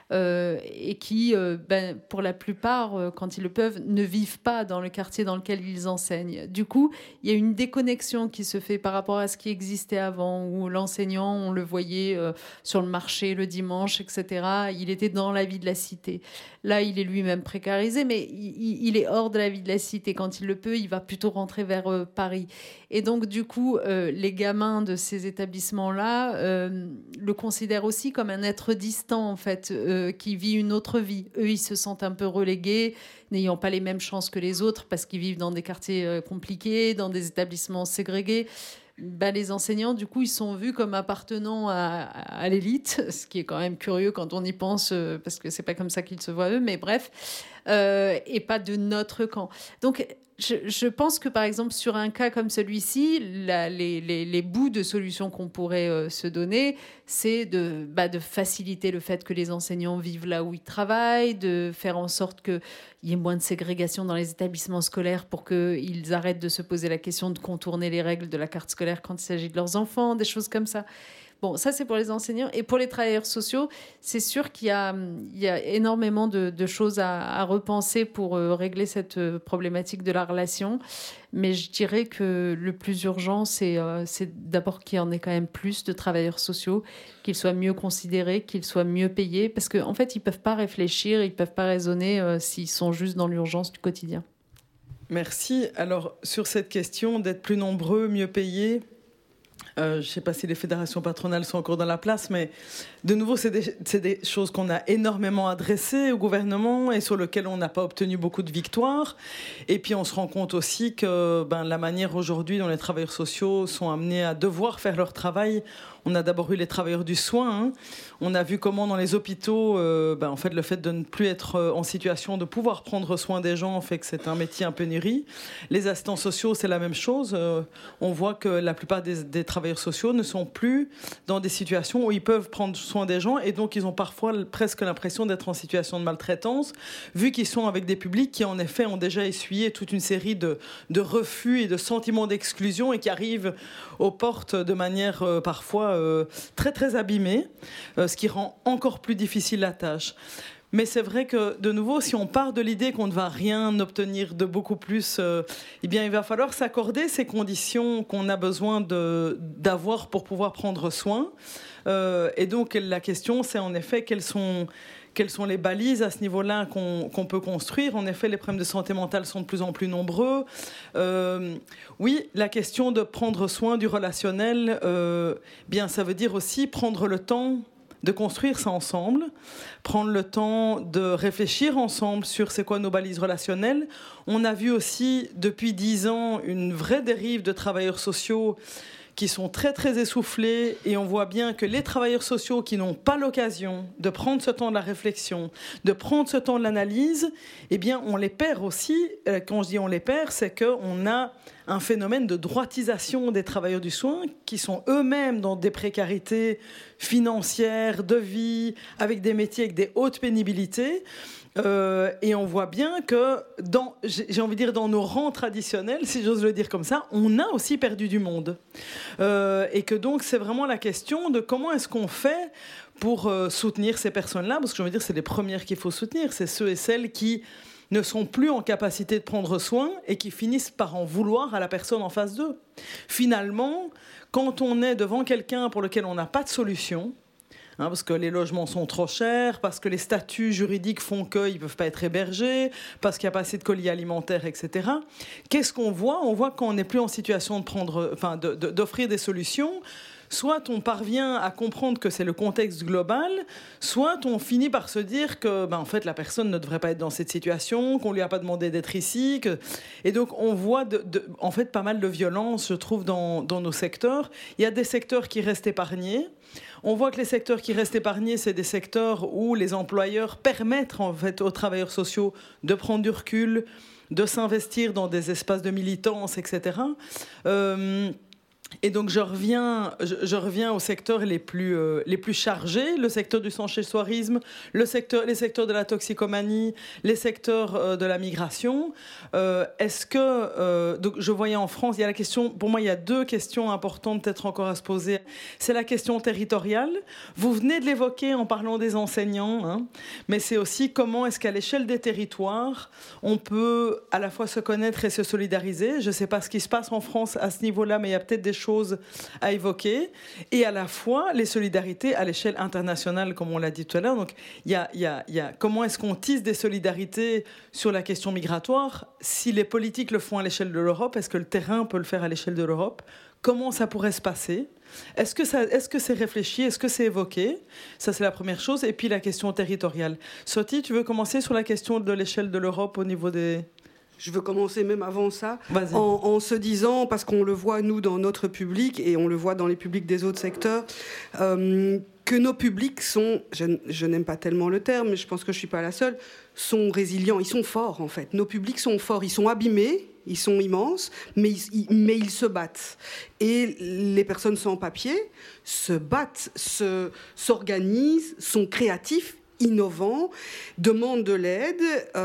et qui, pour la plupart, quand ils le peuvent, ne vivent pas dans le quartier dans lequel ils enseignent. Du coup, il y a une déconnexion qui se fait par rapport à ce qui existait avant, où l'enseignant, on le voyait sur le marché le dimanche, etc. Il était dans la vie de la cité. Là, il est lui-même précarisé, mais il est hors de la vie de la cité. Quand il le peut, il va plutôt rentrer vers Paris. Et donc, du coup, les gamins de ces établissements-là le considèrent aussi comme un être distant, en fait, qui vit une autre vie. Eux, ils se sentent un peu relégués, n'ayant pas les mêmes chances que les autres parce qu'ils vivent dans des quartiers compliqués, dans des établissements ségrégés. Les enseignants, du coup, ils sont vus comme appartenant à l'élite, ce qui est quand même curieux quand on y pense, parce que c'est pas comme ça qu'ils se voient eux, mais bref, et pas de notre camp. Donc, je pense que, par exemple, sur un cas comme celui-ci, les bouts de solutions qu'on pourrait se donner, c'est de faciliter le fait que les enseignants vivent là où ils travaillent, de faire en sorte qu'il y ait moins de ségrégation dans les établissements scolaires pour qu'ils arrêtent de se poser la question de contourner les règles de la carte scolaire quand il s'agit de leurs enfants, des choses comme ça. Bon, ça, c'est pour les enseignants. Et pour les travailleurs sociaux, c'est sûr qu'il y a énormément de choses à repenser pour régler cette problématique de la relation. Mais je dirais que le plus urgent, c'est d'abord qu'il y en ait quand même plus de travailleurs sociaux, qu'ils soient mieux considérés, qu'ils soient mieux payés. Parce qu'en fait, ils ne peuvent pas réfléchir, ils ne peuvent pas raisonner s'ils sont juste dans l'urgence du quotidien. Merci. Alors, sur cette question d'être plus nombreux, mieux payés, je ne sais pas si les fédérations patronales sont encore dans la place, mais de nouveau, c'est des choses qu'on a énormément adressées au gouvernement et sur lesquelles on n'a pas obtenu beaucoup de victoires. Et puis, on se rend compte aussi que la manière aujourd'hui dont les travailleurs sociaux sont amenés à devoir faire leur travail, on a d'abord eu les travailleurs du soin. On a vu comment dans les hôpitaux, en fait, le fait de ne plus être en situation de pouvoir prendre soin des gens fait que c'est un métier en pénurie. Les assistants sociaux, c'est la même chose. On voit que la plupart des travailleurs sociaux ne sont plus dans des situations où ils peuvent prendre soin des gens et donc ils ont parfois presque l'impression d'être en situation de maltraitance, vu qu'ils sont avec des publics qui, en effet, ont déjà essuyé toute une série de refus et de sentiments d'exclusion et qui arrivent aux portes de manière parfois très très abîmés, ce qui rend encore plus difficile la tâche. Mais c'est vrai que, de nouveau, si on part de l'idée qu'on ne va rien obtenir de beaucoup plus, eh bien, il va falloir s'accorder ces conditions qu'on a besoin d'avoir pour pouvoir prendre soin. Et donc, la question, c'est en effet quelles sont les balises à ce niveau-là qu'on peut construire. En effet, les problèmes de santé mentale sont de plus en plus nombreux. Oui, la question de prendre soin du relationnel, bien, ça veut dire aussi prendre le temps de construire ça ensemble, prendre le temps de réfléchir ensemble sur c'est quoi nos balises relationnelles. On a vu aussi depuis 10 ans une vraie dérive de travailleurs sociaux qui sont très très essoufflés, et on voit bien que les travailleurs sociaux qui n'ont pas l'occasion de prendre ce temps de la réflexion, de prendre ce temps de l'analyse, eh bien on les perd aussi. Quand je dis on les perd, c'est qu'on a un phénomène de droitisation des travailleurs du soin qui sont eux-mêmes dans des précarités financières, de vie, avec des métiers avec des hautes pénibilités. Et on voit bien que, j'ai envie de dire, dans nos rangs traditionnels, si j'ose le dire comme ça, on a aussi perdu du monde. Et que donc, c'est vraiment la question de comment est-ce qu'on fait pour soutenir ces personnes-là, parce que je veux dire, c'est les premières qu'il faut soutenir, c'est ceux et celles qui ne sont plus en capacité de prendre soin et qui finissent par en vouloir à la personne en face d'eux. Finalement, quand on est devant quelqu'un pour lequel on n'a pas de solution, parce que les logements sont trop chers, parce que les statuts juridiques font qu'ils ne peuvent pas être hébergés, parce qu'il n'y a pas assez de colis alimentaires, etc. Qu'est-ce qu'on voit ? On voit qu'on n'est plus en situation d'offrir des solutions. Soit on parvient à comprendre que c'est le contexte global, soit on finit par se dire que en fait, la personne ne devrait pas être dans cette situation, qu'on ne lui a pas demandé d'être ici. Et donc, on voit en fait pas mal de violence, je trouve, dans nos secteurs. Il y a des secteurs qui restent épargnés. On voit que les secteurs qui restent épargnés, c'est des secteurs où les employeurs permettent en fait, aux travailleurs sociaux de prendre du recul, de s'investir dans des espaces de militance, etc. Et donc je reviens aux secteurs les plus chargés, le secteur du sans-chez-soirisme, les secteurs de la toxicomanie, les secteurs de la migration. Est-ce que donc je voyais en France, il y a la question, pour moi il y a 2 questions importantes peut-être encore à se poser. C'est la question territoriale. Vous venez de l'évoquer en parlant des enseignants, mais c'est aussi comment est-ce qu'à l'échelle des territoires on peut à la fois se connaître et se solidariser. Je ne sais pas ce qui se passe en France à ce niveau-là, mais il y a peut-être des choses à évoquer, et à la fois les solidarités à l'échelle internationale, comme on l'a dit tout à l'heure. Donc, il y a comment est-ce qu'on tisse des solidarités sur la question migratoire? Si les politiques le font à l'échelle de l'Europe, est-ce que le terrain peut le faire à l'échelle de l'Europe? Comment ça pourrait se passer? Est-ce que c'est réfléchi? Est-ce que c'est évoqué? Ça, c'est la première chose. Et puis, la question territoriale. Sophie, tu veux commencer sur la question de l'échelle de l'Europe au niveau des... Je veux commencer même avant ça, en se disant, parce qu'on le voit nous dans notre public et on le voit dans les publics des autres secteurs, que nos publics sont, je n'aime pas tellement le terme, mais je pense que je ne suis pas la seule, sont résilients, ils sont forts en fait. Nos publics sont forts, ils sont abîmés, ils sont immenses, mais ils se battent. Et les personnes sans papier se battent, s'organisent, sont créatifs, innovants, demandent de l'aide,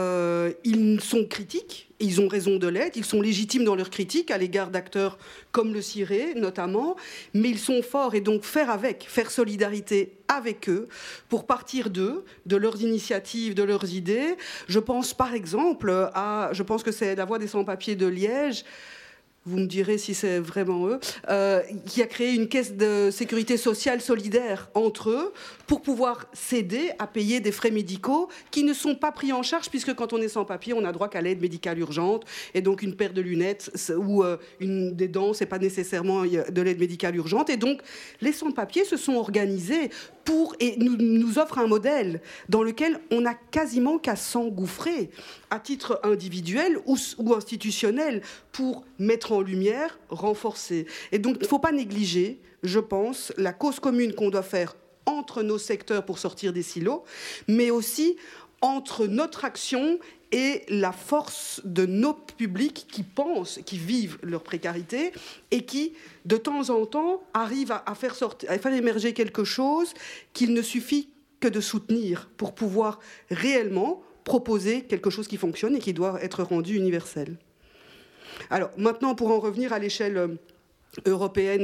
ils sont critiques, ils ont raison de l'être, ils sont légitimes dans leurs critiques à l'égard d'acteurs comme le CIRE notamment, mais ils sont forts, et donc faire solidarité avec eux, pour partir d'eux, de leurs initiatives, de leurs idées. Je pense par exemple je pense que c'est la Voix des sans-papiers de Liège, vous me direz si c'est vraiment eux, qui a créé une caisse de sécurité sociale solidaire entre eux pour pouvoir s'aider à payer des frais médicaux qui ne sont pas pris en charge, puisque quand on est sans papier, on a droit qu'à l'aide médicale urgente, et donc une paire de lunettes ou des dents, c'est pas nécessairement de l'aide médicale urgente. Et donc les sans-papiers se sont organisés et nous offrent un modèle dans lequel on n'a quasiment qu'à s'engouffrer à titre individuel ou institutionnel pour mettre en lumière, renforcer. Et donc il ne faut pas négliger, je pense, la cause commune qu'on doit faire entre nos secteurs pour sortir des silos, mais aussi entre notre action et la force de nos publics qui pensent, qui vivent leur précarité et qui, de temps en temps, arrivent à faire émerger quelque chose qu'il ne suffit que de soutenir pour pouvoir réellement proposer quelque chose qui fonctionne et qui doit être rendu universel. Alors, maintenant, pour en revenir à l'échelle européenne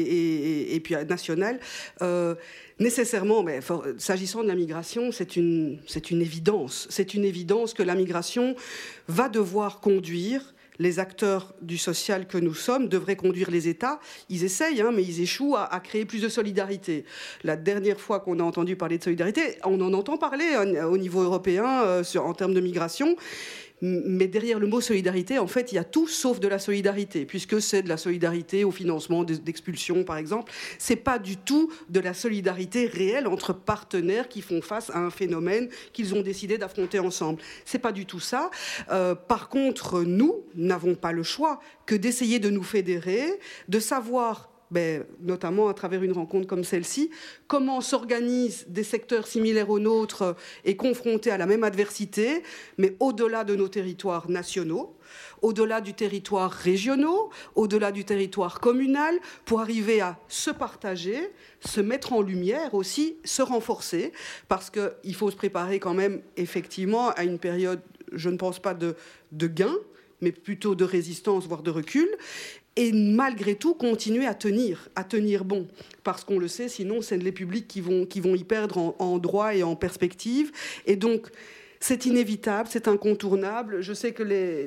et puis nationale, nécessairement, mais s'agissant de la migration, c'est une évidence. C'est une évidence que la migration va devoir conduire les acteurs du social que nous sommes, devraient conduire les États. Ils essayent, mais ils échouent à créer plus de solidarité. La dernière fois qu'on a entendu parler de solidarité, on en entend parler au niveau européen en termes de migration. Mais derrière le mot solidarité, en fait, il y a tout sauf de la solidarité, puisque c'est de la solidarité au financement d'expulsion, par exemple. C'est pas du tout de la solidarité réelle entre partenaires qui font face à un phénomène qu'ils ont décidé d'affronter ensemble. C'est pas du tout ça. Par contre, nous n'avons pas le choix que d'essayer de nous fédérer, de savoir, notamment à travers une rencontre comme celle-ci, comment s'organisent des secteurs similaires aux nôtres et confrontés à la même adversité, mais au-delà de nos territoires nationaux, au-delà du territoire régional, au-delà du territoire communal, pour arriver à se partager, se mettre en lumière aussi, se renforcer, parce qu'il faut se préparer quand même effectivement à une période, je ne pense pas de gain, mais plutôt de résistance, voire de recul. Et malgré tout, continuer à tenir bon. Parce qu'on le sait, sinon, c'est les publics qui vont y perdre en droit et en perspective. Et donc, c'est inévitable, c'est incontournable. Je sais que,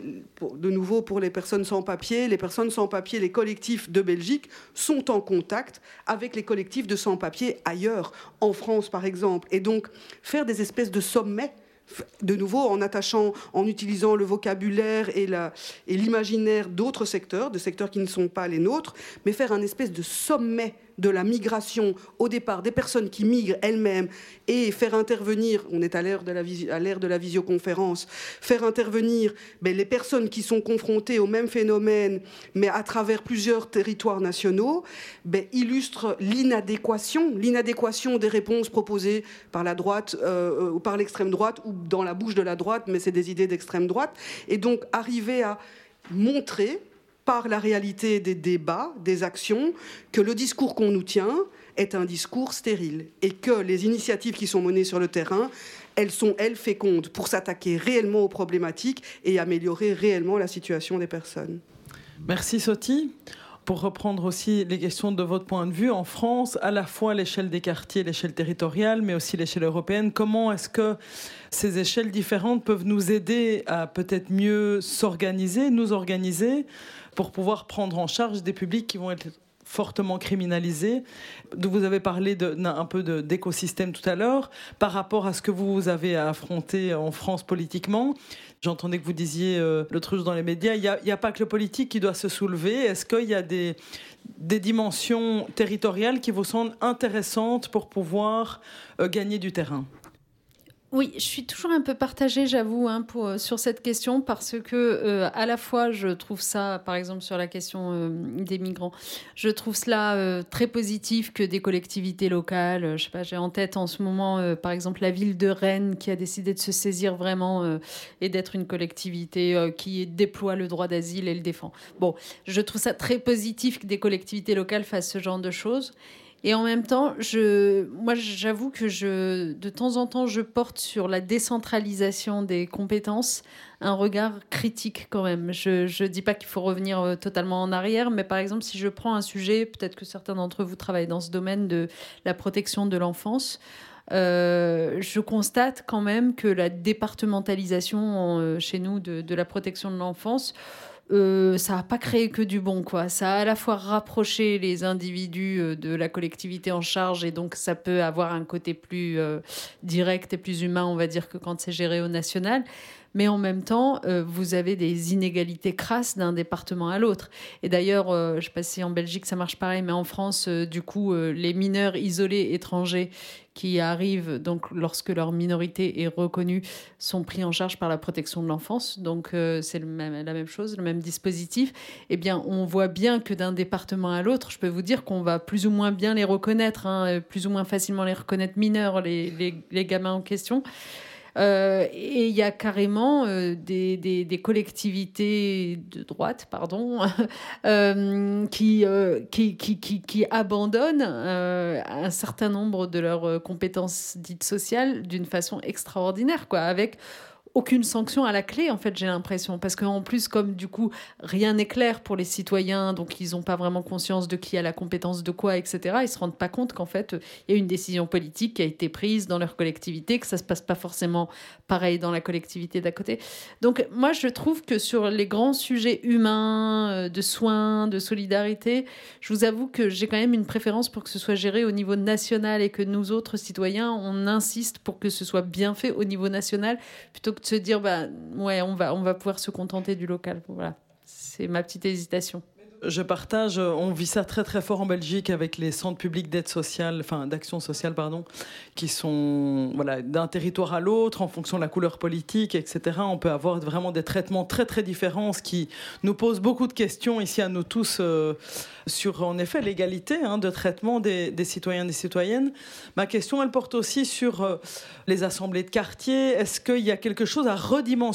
de nouveau, pour les personnes sans papier, les collectifs de Belgique sont en contact avec les collectifs de sans-papiers ailleurs, en France, par exemple. Et donc, faire des espèces de sommets, de nouveau en utilisant le vocabulaire et l'imaginaire d'autres secteurs, de secteurs qui ne sont pas les nôtres, mais faire un espèce de sommet de la migration au départ, des personnes qui migrent elles-mêmes, et faire intervenir, on est à l'ère de la visioconférence, faire intervenir les personnes qui sont confrontées au même phénomène, mais à travers plusieurs territoires nationaux, illustre l'inadéquation des réponses proposées par la droite ou par l'extrême droite, ou dans la bouche de la droite, mais c'est des idées d'extrême droite, et donc arriver à montrer par la réalité des débats, des actions, que le discours qu'on nous tient est un discours stérile et que les initiatives qui sont menées sur le terrain, elles sont, fécondes pour s'attaquer réellement aux problématiques et améliorer réellement la situation des personnes. Merci Sophie. Pour reprendre aussi les questions de votre point de vue, en France, à la fois l'échelle des quartiers, l'échelle territoriale, mais aussi l'échelle européenne, comment est-ce que ces échelles différentes peuvent nous aider à peut-être mieux nous organiser, pour pouvoir prendre en charge des publics qui vont être fortement criminalisés. Vous avez parlé un peu d'écosystème tout à l'heure, par rapport à ce que vous avez à affronter en France politiquement. J'entendais que vous disiez l'autre jour dans les médias, il n'y a pas que le politique qui doit se soulever. Est-ce qu'il y a des dimensions territoriales qui vous semblent intéressantes pour pouvoir gagner du terrain ? Oui, je suis toujours un peu partagée, j'avoue, sur cette question, parce que à la fois, je trouve ça, par exemple, sur la question des migrants, je trouve cela très positif que des collectivités locales, je sais pas, j'ai en tête en ce moment, par exemple, la ville de Rennes, qui a décidé de se saisir vraiment et d'être une collectivité qui déploie le droit d'asile et le défend. Bon, je trouve ça très positif que des collectivités locales fassent ce genre de choses. Et en même temps, moi, j'avoue que de temps en temps, je porte sur la décentralisation des compétences un regard critique quand même. Je dis pas qu'il faut revenir totalement en arrière, mais par exemple, si je prends un sujet, peut-être que certains d'entre vous travaillent dans ce domaine de la protection de l'enfance, je constate quand même que la départementalisation chez nous de la protection de l'enfance, ça n'a pas créé que du bon, quoi. Ça a à la fois rapproché les individus de la collectivité en charge, et donc ça peut avoir un côté plus direct et plus humain, on va dire, que quand c'est géré au national. Mais en même temps, vous avez des inégalités crasses d'un département à l'autre. Et d'ailleurs, je ne sais pas si en Belgique ça marche pareil, mais en France, du coup, les mineurs isolés étrangers qui arrivent, donc lorsque leur minorité est reconnue, sont pris en charge par la protection de l'enfance. Donc c'est la même chose, le même dispositif. Eh bien, on voit bien que d'un département à l'autre, je peux vous dire qu'on va plus ou moins bien les reconnaître, plus ou moins facilement les reconnaître mineurs, les gamins en question. Et il y a carrément des collectivités de droite, qui abandonnent un certain nombre de leurs compétences dites sociales d'une façon extraordinaire, quoi, avec aucune sanction à la clé, en fait, j'ai l'impression. Parce qu'en plus, comme du coup, rien n'est clair pour les citoyens, donc ils n'ont pas vraiment conscience de qui a la compétence de quoi, etc., ils ne se rendent pas compte qu'en fait, il y a une décision politique qui a été prise dans leur collectivité, que ça ne se passe pas forcément pareil dans la collectivité d'à côté. Donc moi, je trouve que sur les grands sujets humains, de soins, de solidarité, je vous avoue que j'ai quand même une préférence pour que ce soit géré au niveau national et que nous autres citoyens, on insiste pour que ce soit bien fait au niveau national, plutôt que de se dire, ouais, on va pouvoir se contenter du local. Voilà, c'est ma petite hésitation. Je partage, on vit ça très très fort en Belgique avec les centres publics d'aide sociale, enfin d'action sociale, pardon, qui sont d'un territoire à l'autre en fonction de la couleur politique, etc. On peut avoir vraiment des traitements très très différents, ce qui nous pose beaucoup de questions ici à nous tous sur en effet l'égalité de traitement des citoyens et des citoyennes. Ma question, elle porte aussi sur les assemblées de quartier. Est-ce qu'il y a quelque chose à redimensionner ?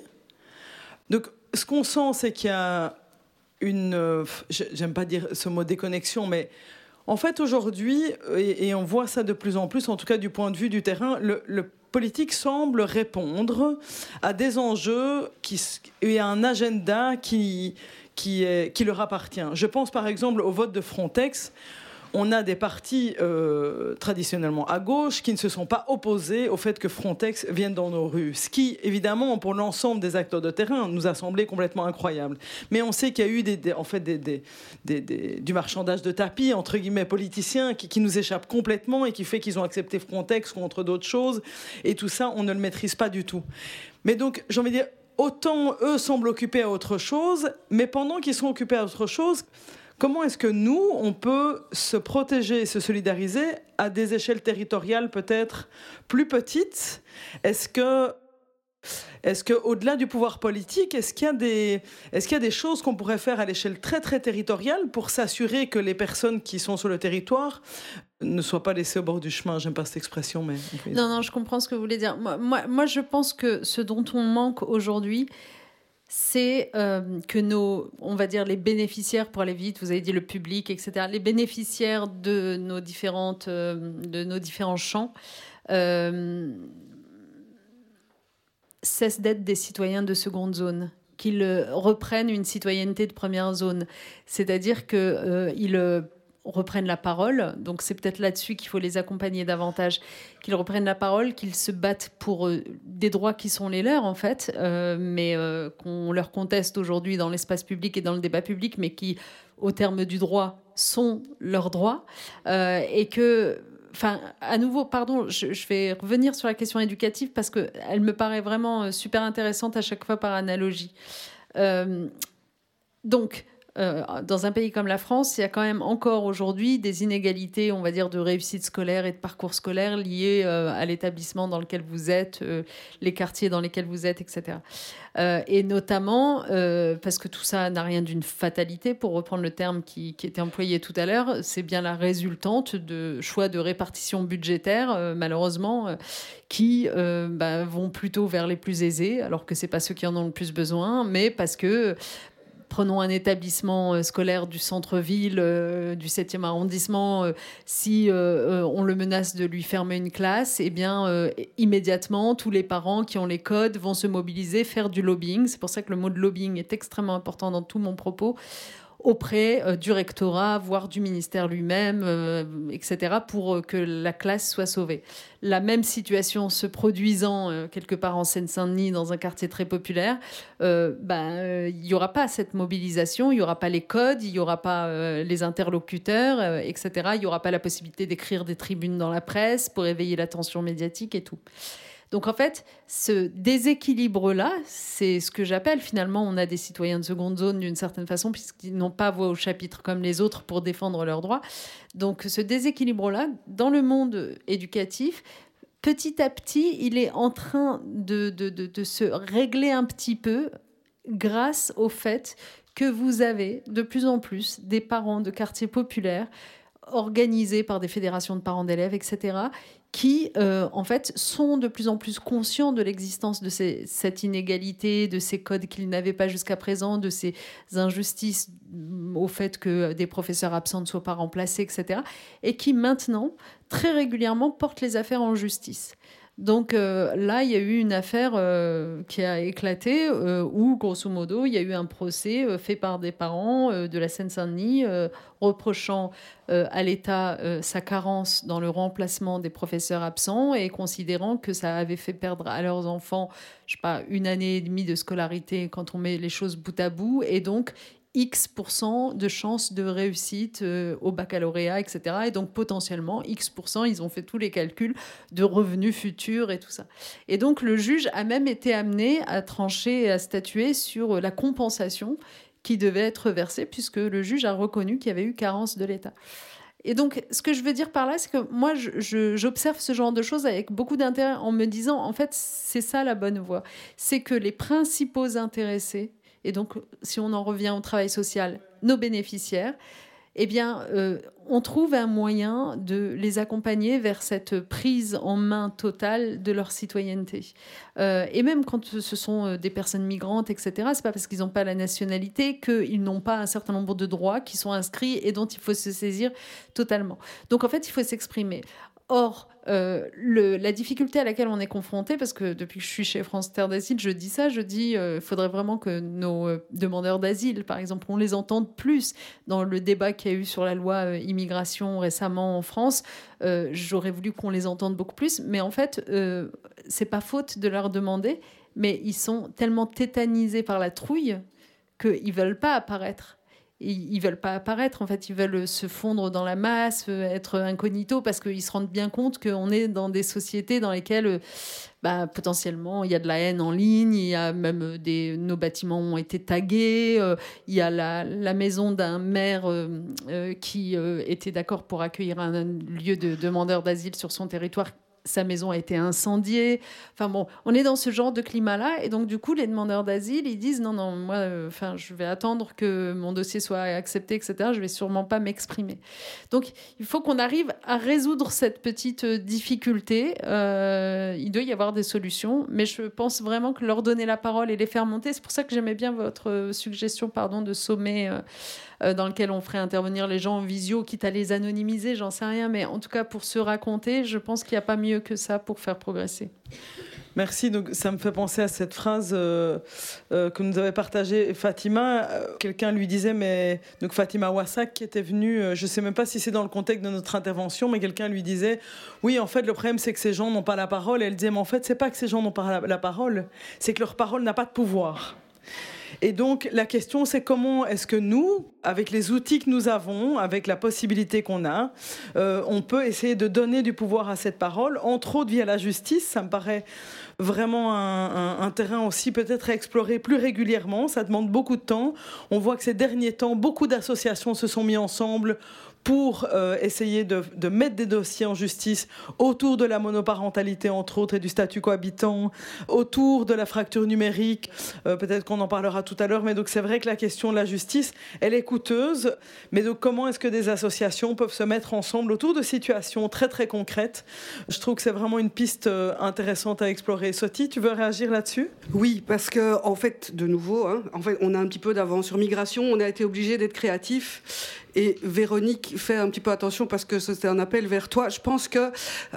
Donc ce qu'on sent, c'est qu'il y a j'aime pas dire ce mot déconnexion, mais en fait aujourd'hui, et on voit ça de plus en plus, en tout cas du point de vue du terrain, le politique semble répondre à des enjeux et à un agenda qui leur appartient. Je pense par exemple au vote de Frontex. On a des partis traditionnellement à gauche qui ne se sont pas opposés au fait que Frontex vienne dans nos rues. Ce qui, évidemment, pour l'ensemble des acteurs de terrain, nous a semblé complètement incroyable. Mais on sait qu'il y a eu du marchandage de tapis, entre guillemets, politiciens, qui nous échappent complètement et qui fait qu'ils ont accepté Frontex contre d'autres choses. Et tout ça, on ne le maîtrise pas du tout. Mais donc, j'ai envie de dire, autant eux semblent occupés à autre chose, mais pendant qu'ils sont occupés à autre chose, comment est-ce que nous, on peut se protéger et se solidariser à des échelles territoriales peut-être plus petites ? Est-ce que au-delà du pouvoir politique, est-ce qu'il y a des choses qu'on pourrait faire à l'échelle très très territoriale pour s'assurer que les personnes qui sont sur le territoire ne soient pas laissées au bord du chemin ? J'aime pas cette expression, mais... Non, je comprends ce que vous voulez dire. Moi, je pense que ce dont on manque aujourd'hui, c'est que on va dire les bénéficiaires, pour aller vite, vous avez dit le public, etc., les bénéficiaires de nos différents champs cessent d'être des citoyens de seconde zone, qu'ils reprennent une citoyenneté de première zone. C'est-à-dire qu'ils reprennent la parole, donc c'est peut-être là-dessus qu'il faut les accompagner davantage, qu'ils reprennent la parole, qu'ils se battent pour des droits qui sont les leurs en fait, mais qu'on leur conteste aujourd'hui dans l'espace public et dans le débat public, mais qui, au terme du droit, sont leurs droits, et que... Enfin, à nouveau, pardon, je vais revenir sur la question éducative parce qu'elle me paraît vraiment super intéressante à chaque fois par analogie. Donc, dans un pays comme la France, il y a quand même encore aujourd'hui des inégalités, on va dire, de réussite scolaire et de parcours scolaire liées à l'établissement dans lequel vous êtes, les quartiers dans lesquels vous êtes, etc. Et notamment, parce que tout ça n'a rien d'une fatalité, pour reprendre le terme qui était employé tout à l'heure, c'est bien la résultante de choix de répartition budgétaire, malheureusement, qui vont plutôt vers les plus aisés, alors que ce n'est pas ceux qui en ont le plus besoin, mais parce que... Prenons un établissement scolaire du centre-ville, du 7e arrondissement. Si on le menace de lui fermer une classe, eh bien, immédiatement, tous les parents qui ont les codes vont se mobiliser, faire du lobbying. C'est pour ça que le mot de lobbying est extrêmement important dans tout mon propos, auprès du rectorat, voire du ministère lui-même, etc., pour que la classe soit sauvée. La même situation se produisant quelque part en Seine-Saint-Denis, dans un quartier très populaire, il n'y aura pas cette mobilisation, il n'y aura pas les codes, il n'y aura pas les interlocuteurs, etc. Il n'y aura pas la possibilité d'écrire des tribunes dans la presse pour éveiller l'attention médiatique et tout. Donc en fait, ce déséquilibre-là, c'est ce que j'appelle finalement, on a des citoyens de seconde zone d'une certaine façon, puisqu'ils n'ont pas voix au chapitre comme les autres pour défendre leurs droits. Donc ce déséquilibre-là, dans le monde éducatif, petit à petit, il est en train de se régler un petit peu grâce au fait que vous avez de plus en plus des parents de quartiers populaires organisés par des fédérations de parents d'élèves, etc., qui, en fait, sont de plus en plus conscients de l'existence de cette inégalité, de ces codes qu'ils n'avaient pas jusqu'à présent, de ces injustices au fait que des professeurs absents ne soient pas remplacés, etc., et qui, maintenant, très régulièrement, portent les affaires en justice. Donc là, il y a eu une affaire qui a éclaté où, grosso modo, il y a eu un procès fait par des parents de la Seine-Saint-Denis reprochant à l'État sa carence dans le remplacement des professeurs absents et considérant que ça avait fait perdre à leurs enfants, je sais pas, 1 année et demie de scolarité quand on met les choses bout à bout. Et donc, X% de chances de réussite au baccalauréat, etc. Et donc, potentiellement, X%, ils ont fait tous les calculs de revenus futurs et tout ça. Et donc, le juge a même été amené à trancher et à statuer sur la compensation qui devait être versée, puisque le juge a reconnu qu'il y avait eu carence de l'État. Et donc, ce que je veux dire par là, c'est que moi, j'observe ce genre de choses avec beaucoup d'intérêt en me disant, en fait, c'est ça la bonne voie. C'est que les principaux intéressés, et donc, si on en revient au travail social, nos bénéficiaires, eh bien, on trouve un moyen de les accompagner vers cette prise en main totale de leur citoyenneté. Et même quand ce sont des personnes migrantes, etc., c'est pas parce qu'ils n'ont pas la nationalité qu'ils n'ont pas un certain nombre de droits qui sont inscrits et dont il faut se saisir totalement. Donc, en fait, il faut s'exprimer. Or, la difficulté à laquelle on est confronté, parce que depuis que je suis chez France Terre d'Asile, je dis ça, il faudrait vraiment que nos demandeurs d'asile, par exemple, on les entende plus dans le débat qu'il y a eu sur la loi immigration récemment en France. J'aurais voulu qu'on les entende beaucoup plus, mais en fait, c'est pas faute de leur demander, mais ils sont tellement tétanisés par la trouille qu'ils veulent pas apparaître. Ils veulent pas apparaître, en fait, ils veulent se fondre dans la masse, être incognito, parce qu'ils se rendent bien compte qu'on est dans des sociétés dans lesquelles potentiellement il y a de la haine en ligne, il y a même nos bâtiments ont été tagués, il y a la maison d'un maire qui était d'accord pour accueillir un lieu de demandeurs d'asile sur son territoire. Sa maison a été incendiée. Enfin bon, on est dans ce genre de climat-là. Et donc, du coup, les demandeurs d'asile, ils disent non, moi, je vais attendre que mon dossier soit accepté, etc. Je vais sûrement pas m'exprimer. Donc, il faut qu'on arrive à résoudre cette petite difficulté. Il doit y avoir des solutions. Mais je pense vraiment que leur donner la parole et les faire monter, c'est pour ça que j'aimais bien votre suggestion, de sommet dans lequel on ferait intervenir les gens en visio, quitte à les anonymiser, j'en sais rien. Mais en tout cas, pour se raconter, je pense qu'il n'y a pas mieux que ça pour faire progresser. Merci. Donc, ça me fait penser à cette phrase que nous avait partagée Fatima. Quelqu'un lui disait, donc Fatima Wassak qui était venue, je ne sais même pas si c'est dans le contexte de notre intervention, mais quelqu'un lui disait, oui, en fait, le problème, c'est que ces gens n'ont pas la parole. Et elle disait, mais en fait, c'est pas que ces gens n'ont pas la parole, c'est que leur parole n'a pas de pouvoir. Et donc, la question, c'est comment est-ce que nous, avec les outils que nous avons, avec la possibilité qu'on a, on peut essayer de donner du pouvoir à cette parole, entre autres via la justice. Ça me paraît vraiment un terrain aussi peut-être à explorer plus régulièrement. Ça demande beaucoup de temps. On voit que ces derniers temps, beaucoup d'associations se sont mis ensemble pour essayer de mettre des dossiers en justice autour de la monoparentalité, entre autres, et du statut cohabitant, autour de la fracture numérique. Peut-être qu'on en parlera tout à l'heure, mais donc c'est vrai que la question de la justice, elle est coûteuse. Mais donc comment est-ce que des associations peuvent se mettre ensemble autour de situations très très concrètes? Je trouve que c'est vraiment une piste intéressante à explorer. Sophie, tu veux réagir là-dessus? Oui, parce que en fait, de nouveau, on a un petit peu d'avance sur migration. On a été obligé d'être créatifs. Et Véronique, fais un petit peu attention parce que c'était un appel vers toi. Je pense que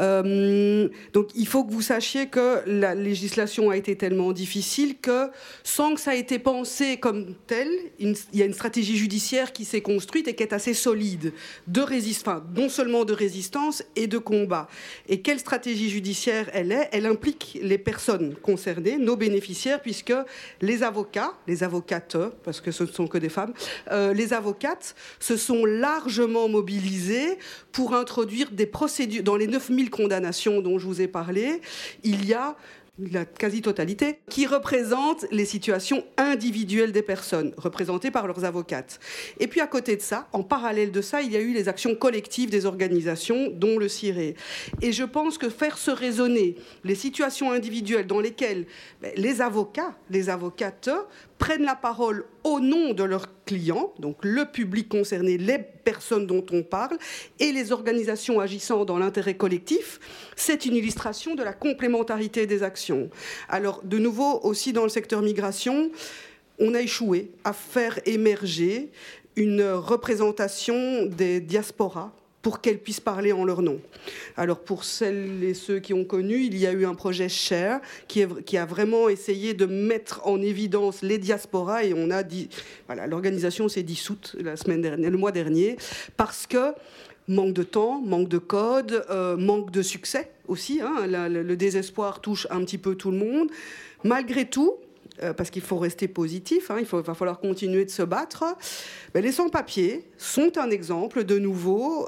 donc il faut que vous sachiez que la législation a été tellement difficile que sans que ça ait été pensé comme tel, il y a une stratégie judiciaire qui s'est construite et qui est assez solide, non seulement de résistance et de combat. Et quelle stratégie judiciaire elle est? Elle implique les personnes concernées, nos bénéficiaires, puisque les avocats, les avocates, parce que ce ne sont que des femmes, les avocates se sont largement mobilisés pour introduire des procédures. Dans les 9000 condamnations dont je vous ai parlé, il y a la quasi-totalité, qui représente les situations individuelles des personnes, représentées par leurs avocates. Et puis à côté de ça, en parallèle de ça, il y a eu les actions collectives des organisations, dont le CIRE. Et je pense que faire se raisonner les situations individuelles dans lesquelles les avocats, les avocates, prennent la parole au nom de leurs clients, donc le public concerné, les personnes dont on parle, et les organisations agissant dans l'intérêt collectif, c'est une illustration de la complémentarité des actions. Alors, de nouveau, aussi dans le secteur migration, on a échoué à faire émerger une représentation des diasporas pour qu'elles puissent parler en leur nom. Alors pour celles et ceux qui ont connu, il y a eu un projet SHARE qui a vraiment essayé de mettre en évidence les diasporas, et l'organisation s'est dissoute le mois dernier, parce que manque de temps, manque de code, manque de succès aussi, hein, le désespoir touche un petit peu tout le monde. Malgré tout, parce qu'il faut rester positif, hein, va falloir continuer de se battre. Les sans-papiers sont un exemple de nouveau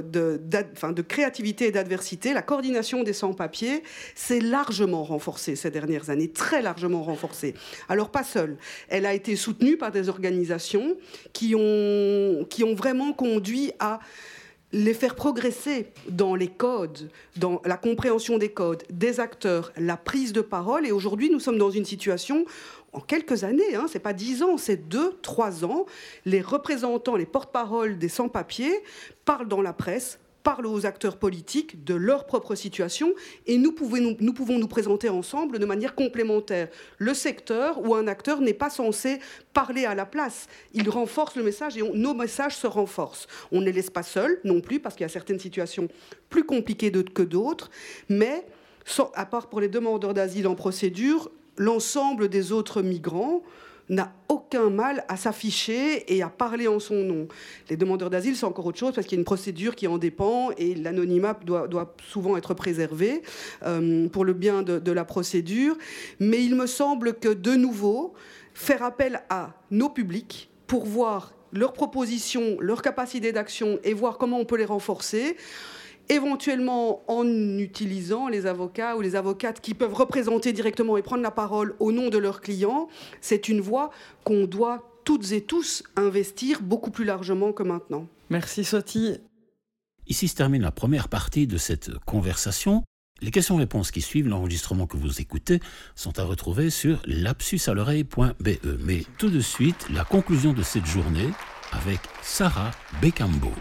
de créativité et d'adversité. La coordination des sans-papiers s'est largement renforcée ces dernières années, très largement renforcée. Alors pas seule, elle a été soutenue par des organisations qui ont vraiment conduit à les faire progresser dans les codes, dans la compréhension des codes, des acteurs, la prise de parole. Et aujourd'hui, nous sommes dans une situation, en quelques années, hein, c'est pas 10 ans, c'est 2-3 ans, les représentants, les porte-paroles des sans-papiers parlent dans la presse, parlent aux acteurs politiques de leur propre situation, et nous pouvons nous présenter ensemble de manière complémentaire. Le secteur ou un acteur n'est pas censé parler à la place. Il renforce le message et nos messages se renforcent. On ne les laisse pas seuls non plus, parce qu'il y a certaines situations plus compliquées que d'autres, mais à part pour les demandeurs d'asile en procédure, l'ensemble des autres migrants n'a aucun mal à s'afficher et à parler en son nom. Les demandeurs d'asile, c'est encore autre chose, parce qu'il y a une procédure qui en dépend, et l'anonymat doit souvent être préservé pour le bien de la procédure. Mais il me semble que, de nouveau, faire appel à nos publics pour voir leurs propositions, leurs capacités d'action, et voir comment on peut les renforcer, éventuellement en utilisant les avocats ou les avocates qui peuvent représenter directement et prendre la parole au nom de leurs clients, c'est une voie qu'on doit toutes et tous investir beaucoup plus largement que maintenant. Merci Swati. Ici se termine la première partie de cette conversation. Les questions-réponses qui suivent l'enregistrement que vous écoutez sont à retrouver sur lapsusaloreille.be. Mais tout de suite, la conclusion de cette journée avec Sarah Becambo.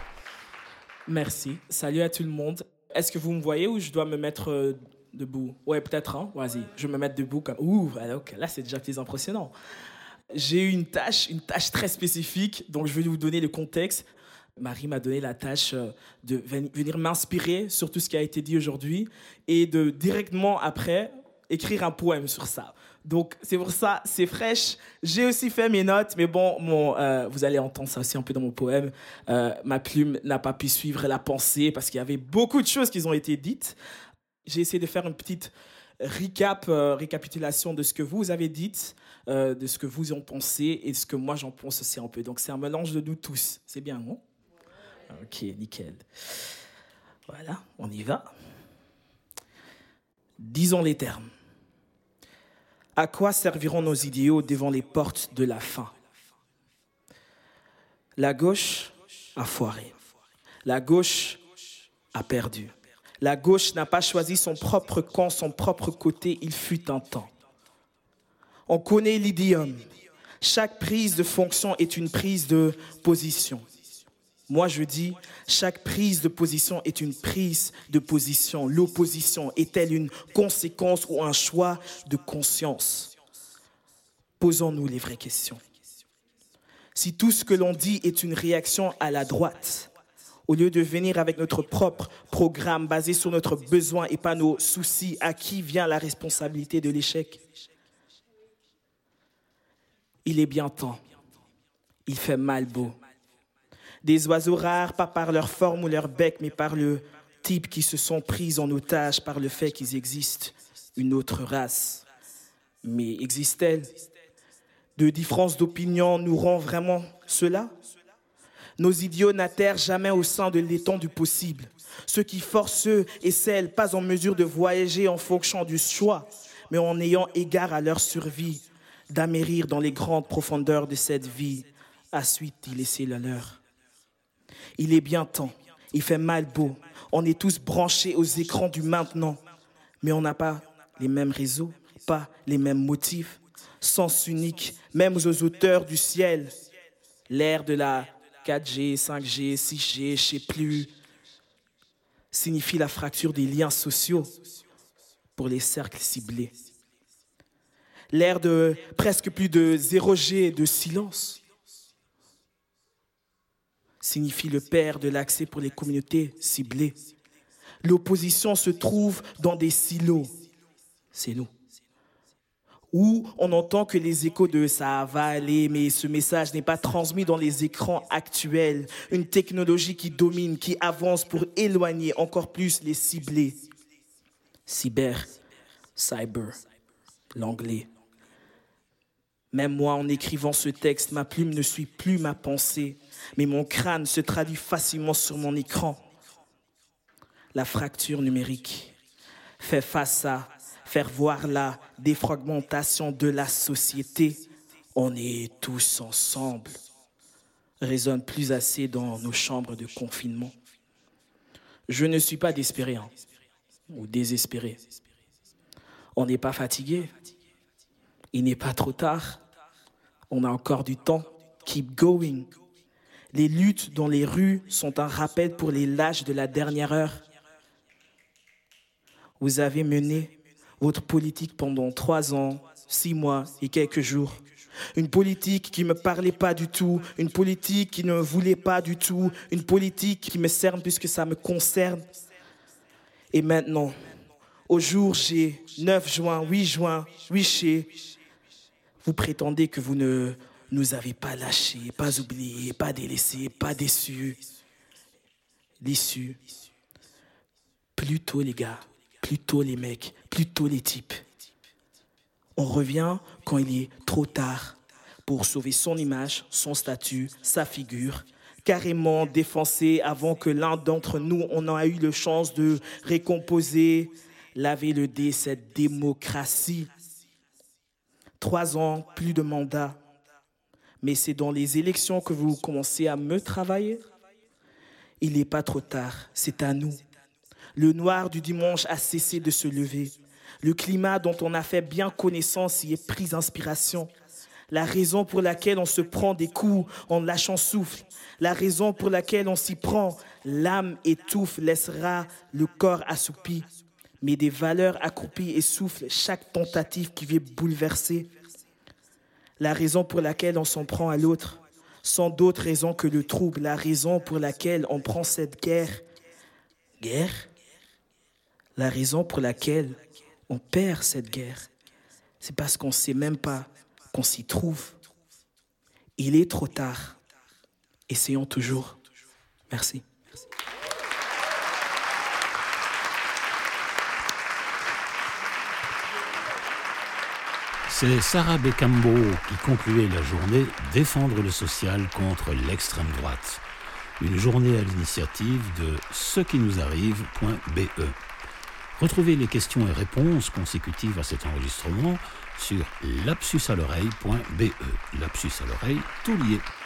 Merci. Salut à tout le monde. Est-ce que vous me voyez ou je dois me mettre debout? Ouais, peut-être, hein? Vas-y, je vais me mettre debout comme... Ouh, alors, là, c'est déjà plus impressionnant. J'ai eu une tâche très spécifique, donc je vais vous donner le contexte. Marie m'a donné la tâche de venir m'inspirer sur tout ce qui a été dit aujourd'hui et de directement après écrire un poème sur ça. Donc, c'est pour ça, c'est fraîche. J'ai aussi fait mes notes, mais bon, vous allez entendre ça aussi un peu dans mon poème. Ma plume n'a pas pu suivre la pensée parce qu'il y avait beaucoup de choses qui ont été dites. J'ai essayé de faire une petite récapitulation de ce que vous avez dit, de ce que vous en pensez et de ce que moi j'en pense aussi un peu. Donc, c'est un mélange de nous tous. C'est bien, non? Ok, nickel. Voilà, on y va. Disons les termes. À quoi serviront nos idéaux devant les portes de la faim? La gauche a foiré. La gauche a perdu. La gauche n'a pas choisi son propre camp, son propre côté. Il fut un temps. On connaît l'idiome. Chaque prise de fonction est une prise de position. Moi, je dis, chaque prise de position est une prise de position. L'opposition est-elle une conséquence ou un choix de conscience? Posons-nous les vraies questions. Si tout ce que l'on dit est une réaction à la droite, au lieu de venir avec notre propre programme basé sur notre besoin et pas nos soucis, à qui vient la responsabilité de l'échec? Il est bien temps. Il fait mal beau. Des oiseaux rares, pas par leur forme ou leur bec, mais par le type qui se sont pris en otage par le fait qu'ils existent, une autre race. Mais existe-t-elle? De différences d'opinion nous rend vraiment cela? Nos idiots n'atterrent jamais au sein de l'étang du possible. Ceux qui forcent ceux et celles pas en mesure de voyager en fonction du choix, mais en ayant égard à leur survie, d'amérir dans les grandes profondeurs de cette vie, à suite d'y laisser la leur. Il est bien temps, il fait mal beau, on est tous branchés aux écrans du maintenant, mais on n'a pas les mêmes réseaux, pas les mêmes motifs, sens unique, même aux auteurs du ciel. L'ère de la 4G, 5G, 6G, je sais plus, signifie la fracture des liens sociaux pour les cercles ciblés. L'ère de presque plus de 0G de silence signifie le père de l'accès pour les communautés ciblées. L'opposition se trouve dans des silos. C'est nous. Où on n'entend que les échos de « ça va aller », mais ce message n'est pas transmis dans les écrans actuels. Une technologie qui domine, qui avance pour éloigner encore plus les ciblés. Cyber, l'anglais. Même moi, en écrivant ce texte, ma plume ne suit plus ma pensée, mais mon crâne se traduit facilement sur mon écran. La fracture numérique fait face à faire voir la défragmentation de la société. On est tous ensemble, résonne plus assez dans nos chambres de confinement. Je ne suis pas désespéré ou désespéré. On n'est pas fatigué. Il n'est pas trop tard. On a encore du temps. Keep going. Les luttes dans les rues sont un rappel pour les lâches de la dernière heure. Vous avez mené votre politique pendant 3 ans, 6 mois et quelques jours. Une politique qui ne me parlait pas du tout, une politique qui ne me voulait pas du tout, une politique qui me cerne puisque ça me concerne. Et maintenant, au jour J, 9 juin, 8 juin, 8 J, vous prétendez que vous ne nous avez pas lâchés, pas oubliés, pas délaissés, pas déçus. Déçus. Plutôt les gars. Plutôt les mecs, plutôt les types. On revient quand il est trop tard pour sauver son image, son statut, sa figure, carrément défoncé avant que l'un d'entre nous, on a eu la chance de récomposer, laver le dé, cette démocratie. 3 ans, plus de mandat. Mais c'est dans les élections que vous commencez à me travailler. Il n'est pas trop tard, c'est à nous. Le noir du dimanche a cessé de se lever. Le climat dont on a fait bien connaissance y est pris d'inspiration. La raison pour laquelle on se prend des coups en lâchant souffle. La raison pour laquelle on s'y prend. L'âme étouffe, laissera le corps assoupi. Mais des valeurs accroupies essoufflent chaque tentative qui vient bouleverser. La raison pour laquelle on s'en prend à l'autre. Sans d'autre raison que le trouble. La raison pour laquelle on prend cette guerre. Guerre ? La raison pour laquelle on perd cette guerre, c'est parce qu'on ne sait même pas qu'on s'y trouve. Il est trop tard. Essayons toujours. Merci. C'est Sarah Bécambeau qui concluait la journée « Défendre le social contre l'extrême droite ». Une journée à l'initiative de cequinousarrive.be. Retrouvez les questions et réponses consécutives à cet enregistrement sur lapsusaloreille.be. Lapsus à l'oreille, tout lié.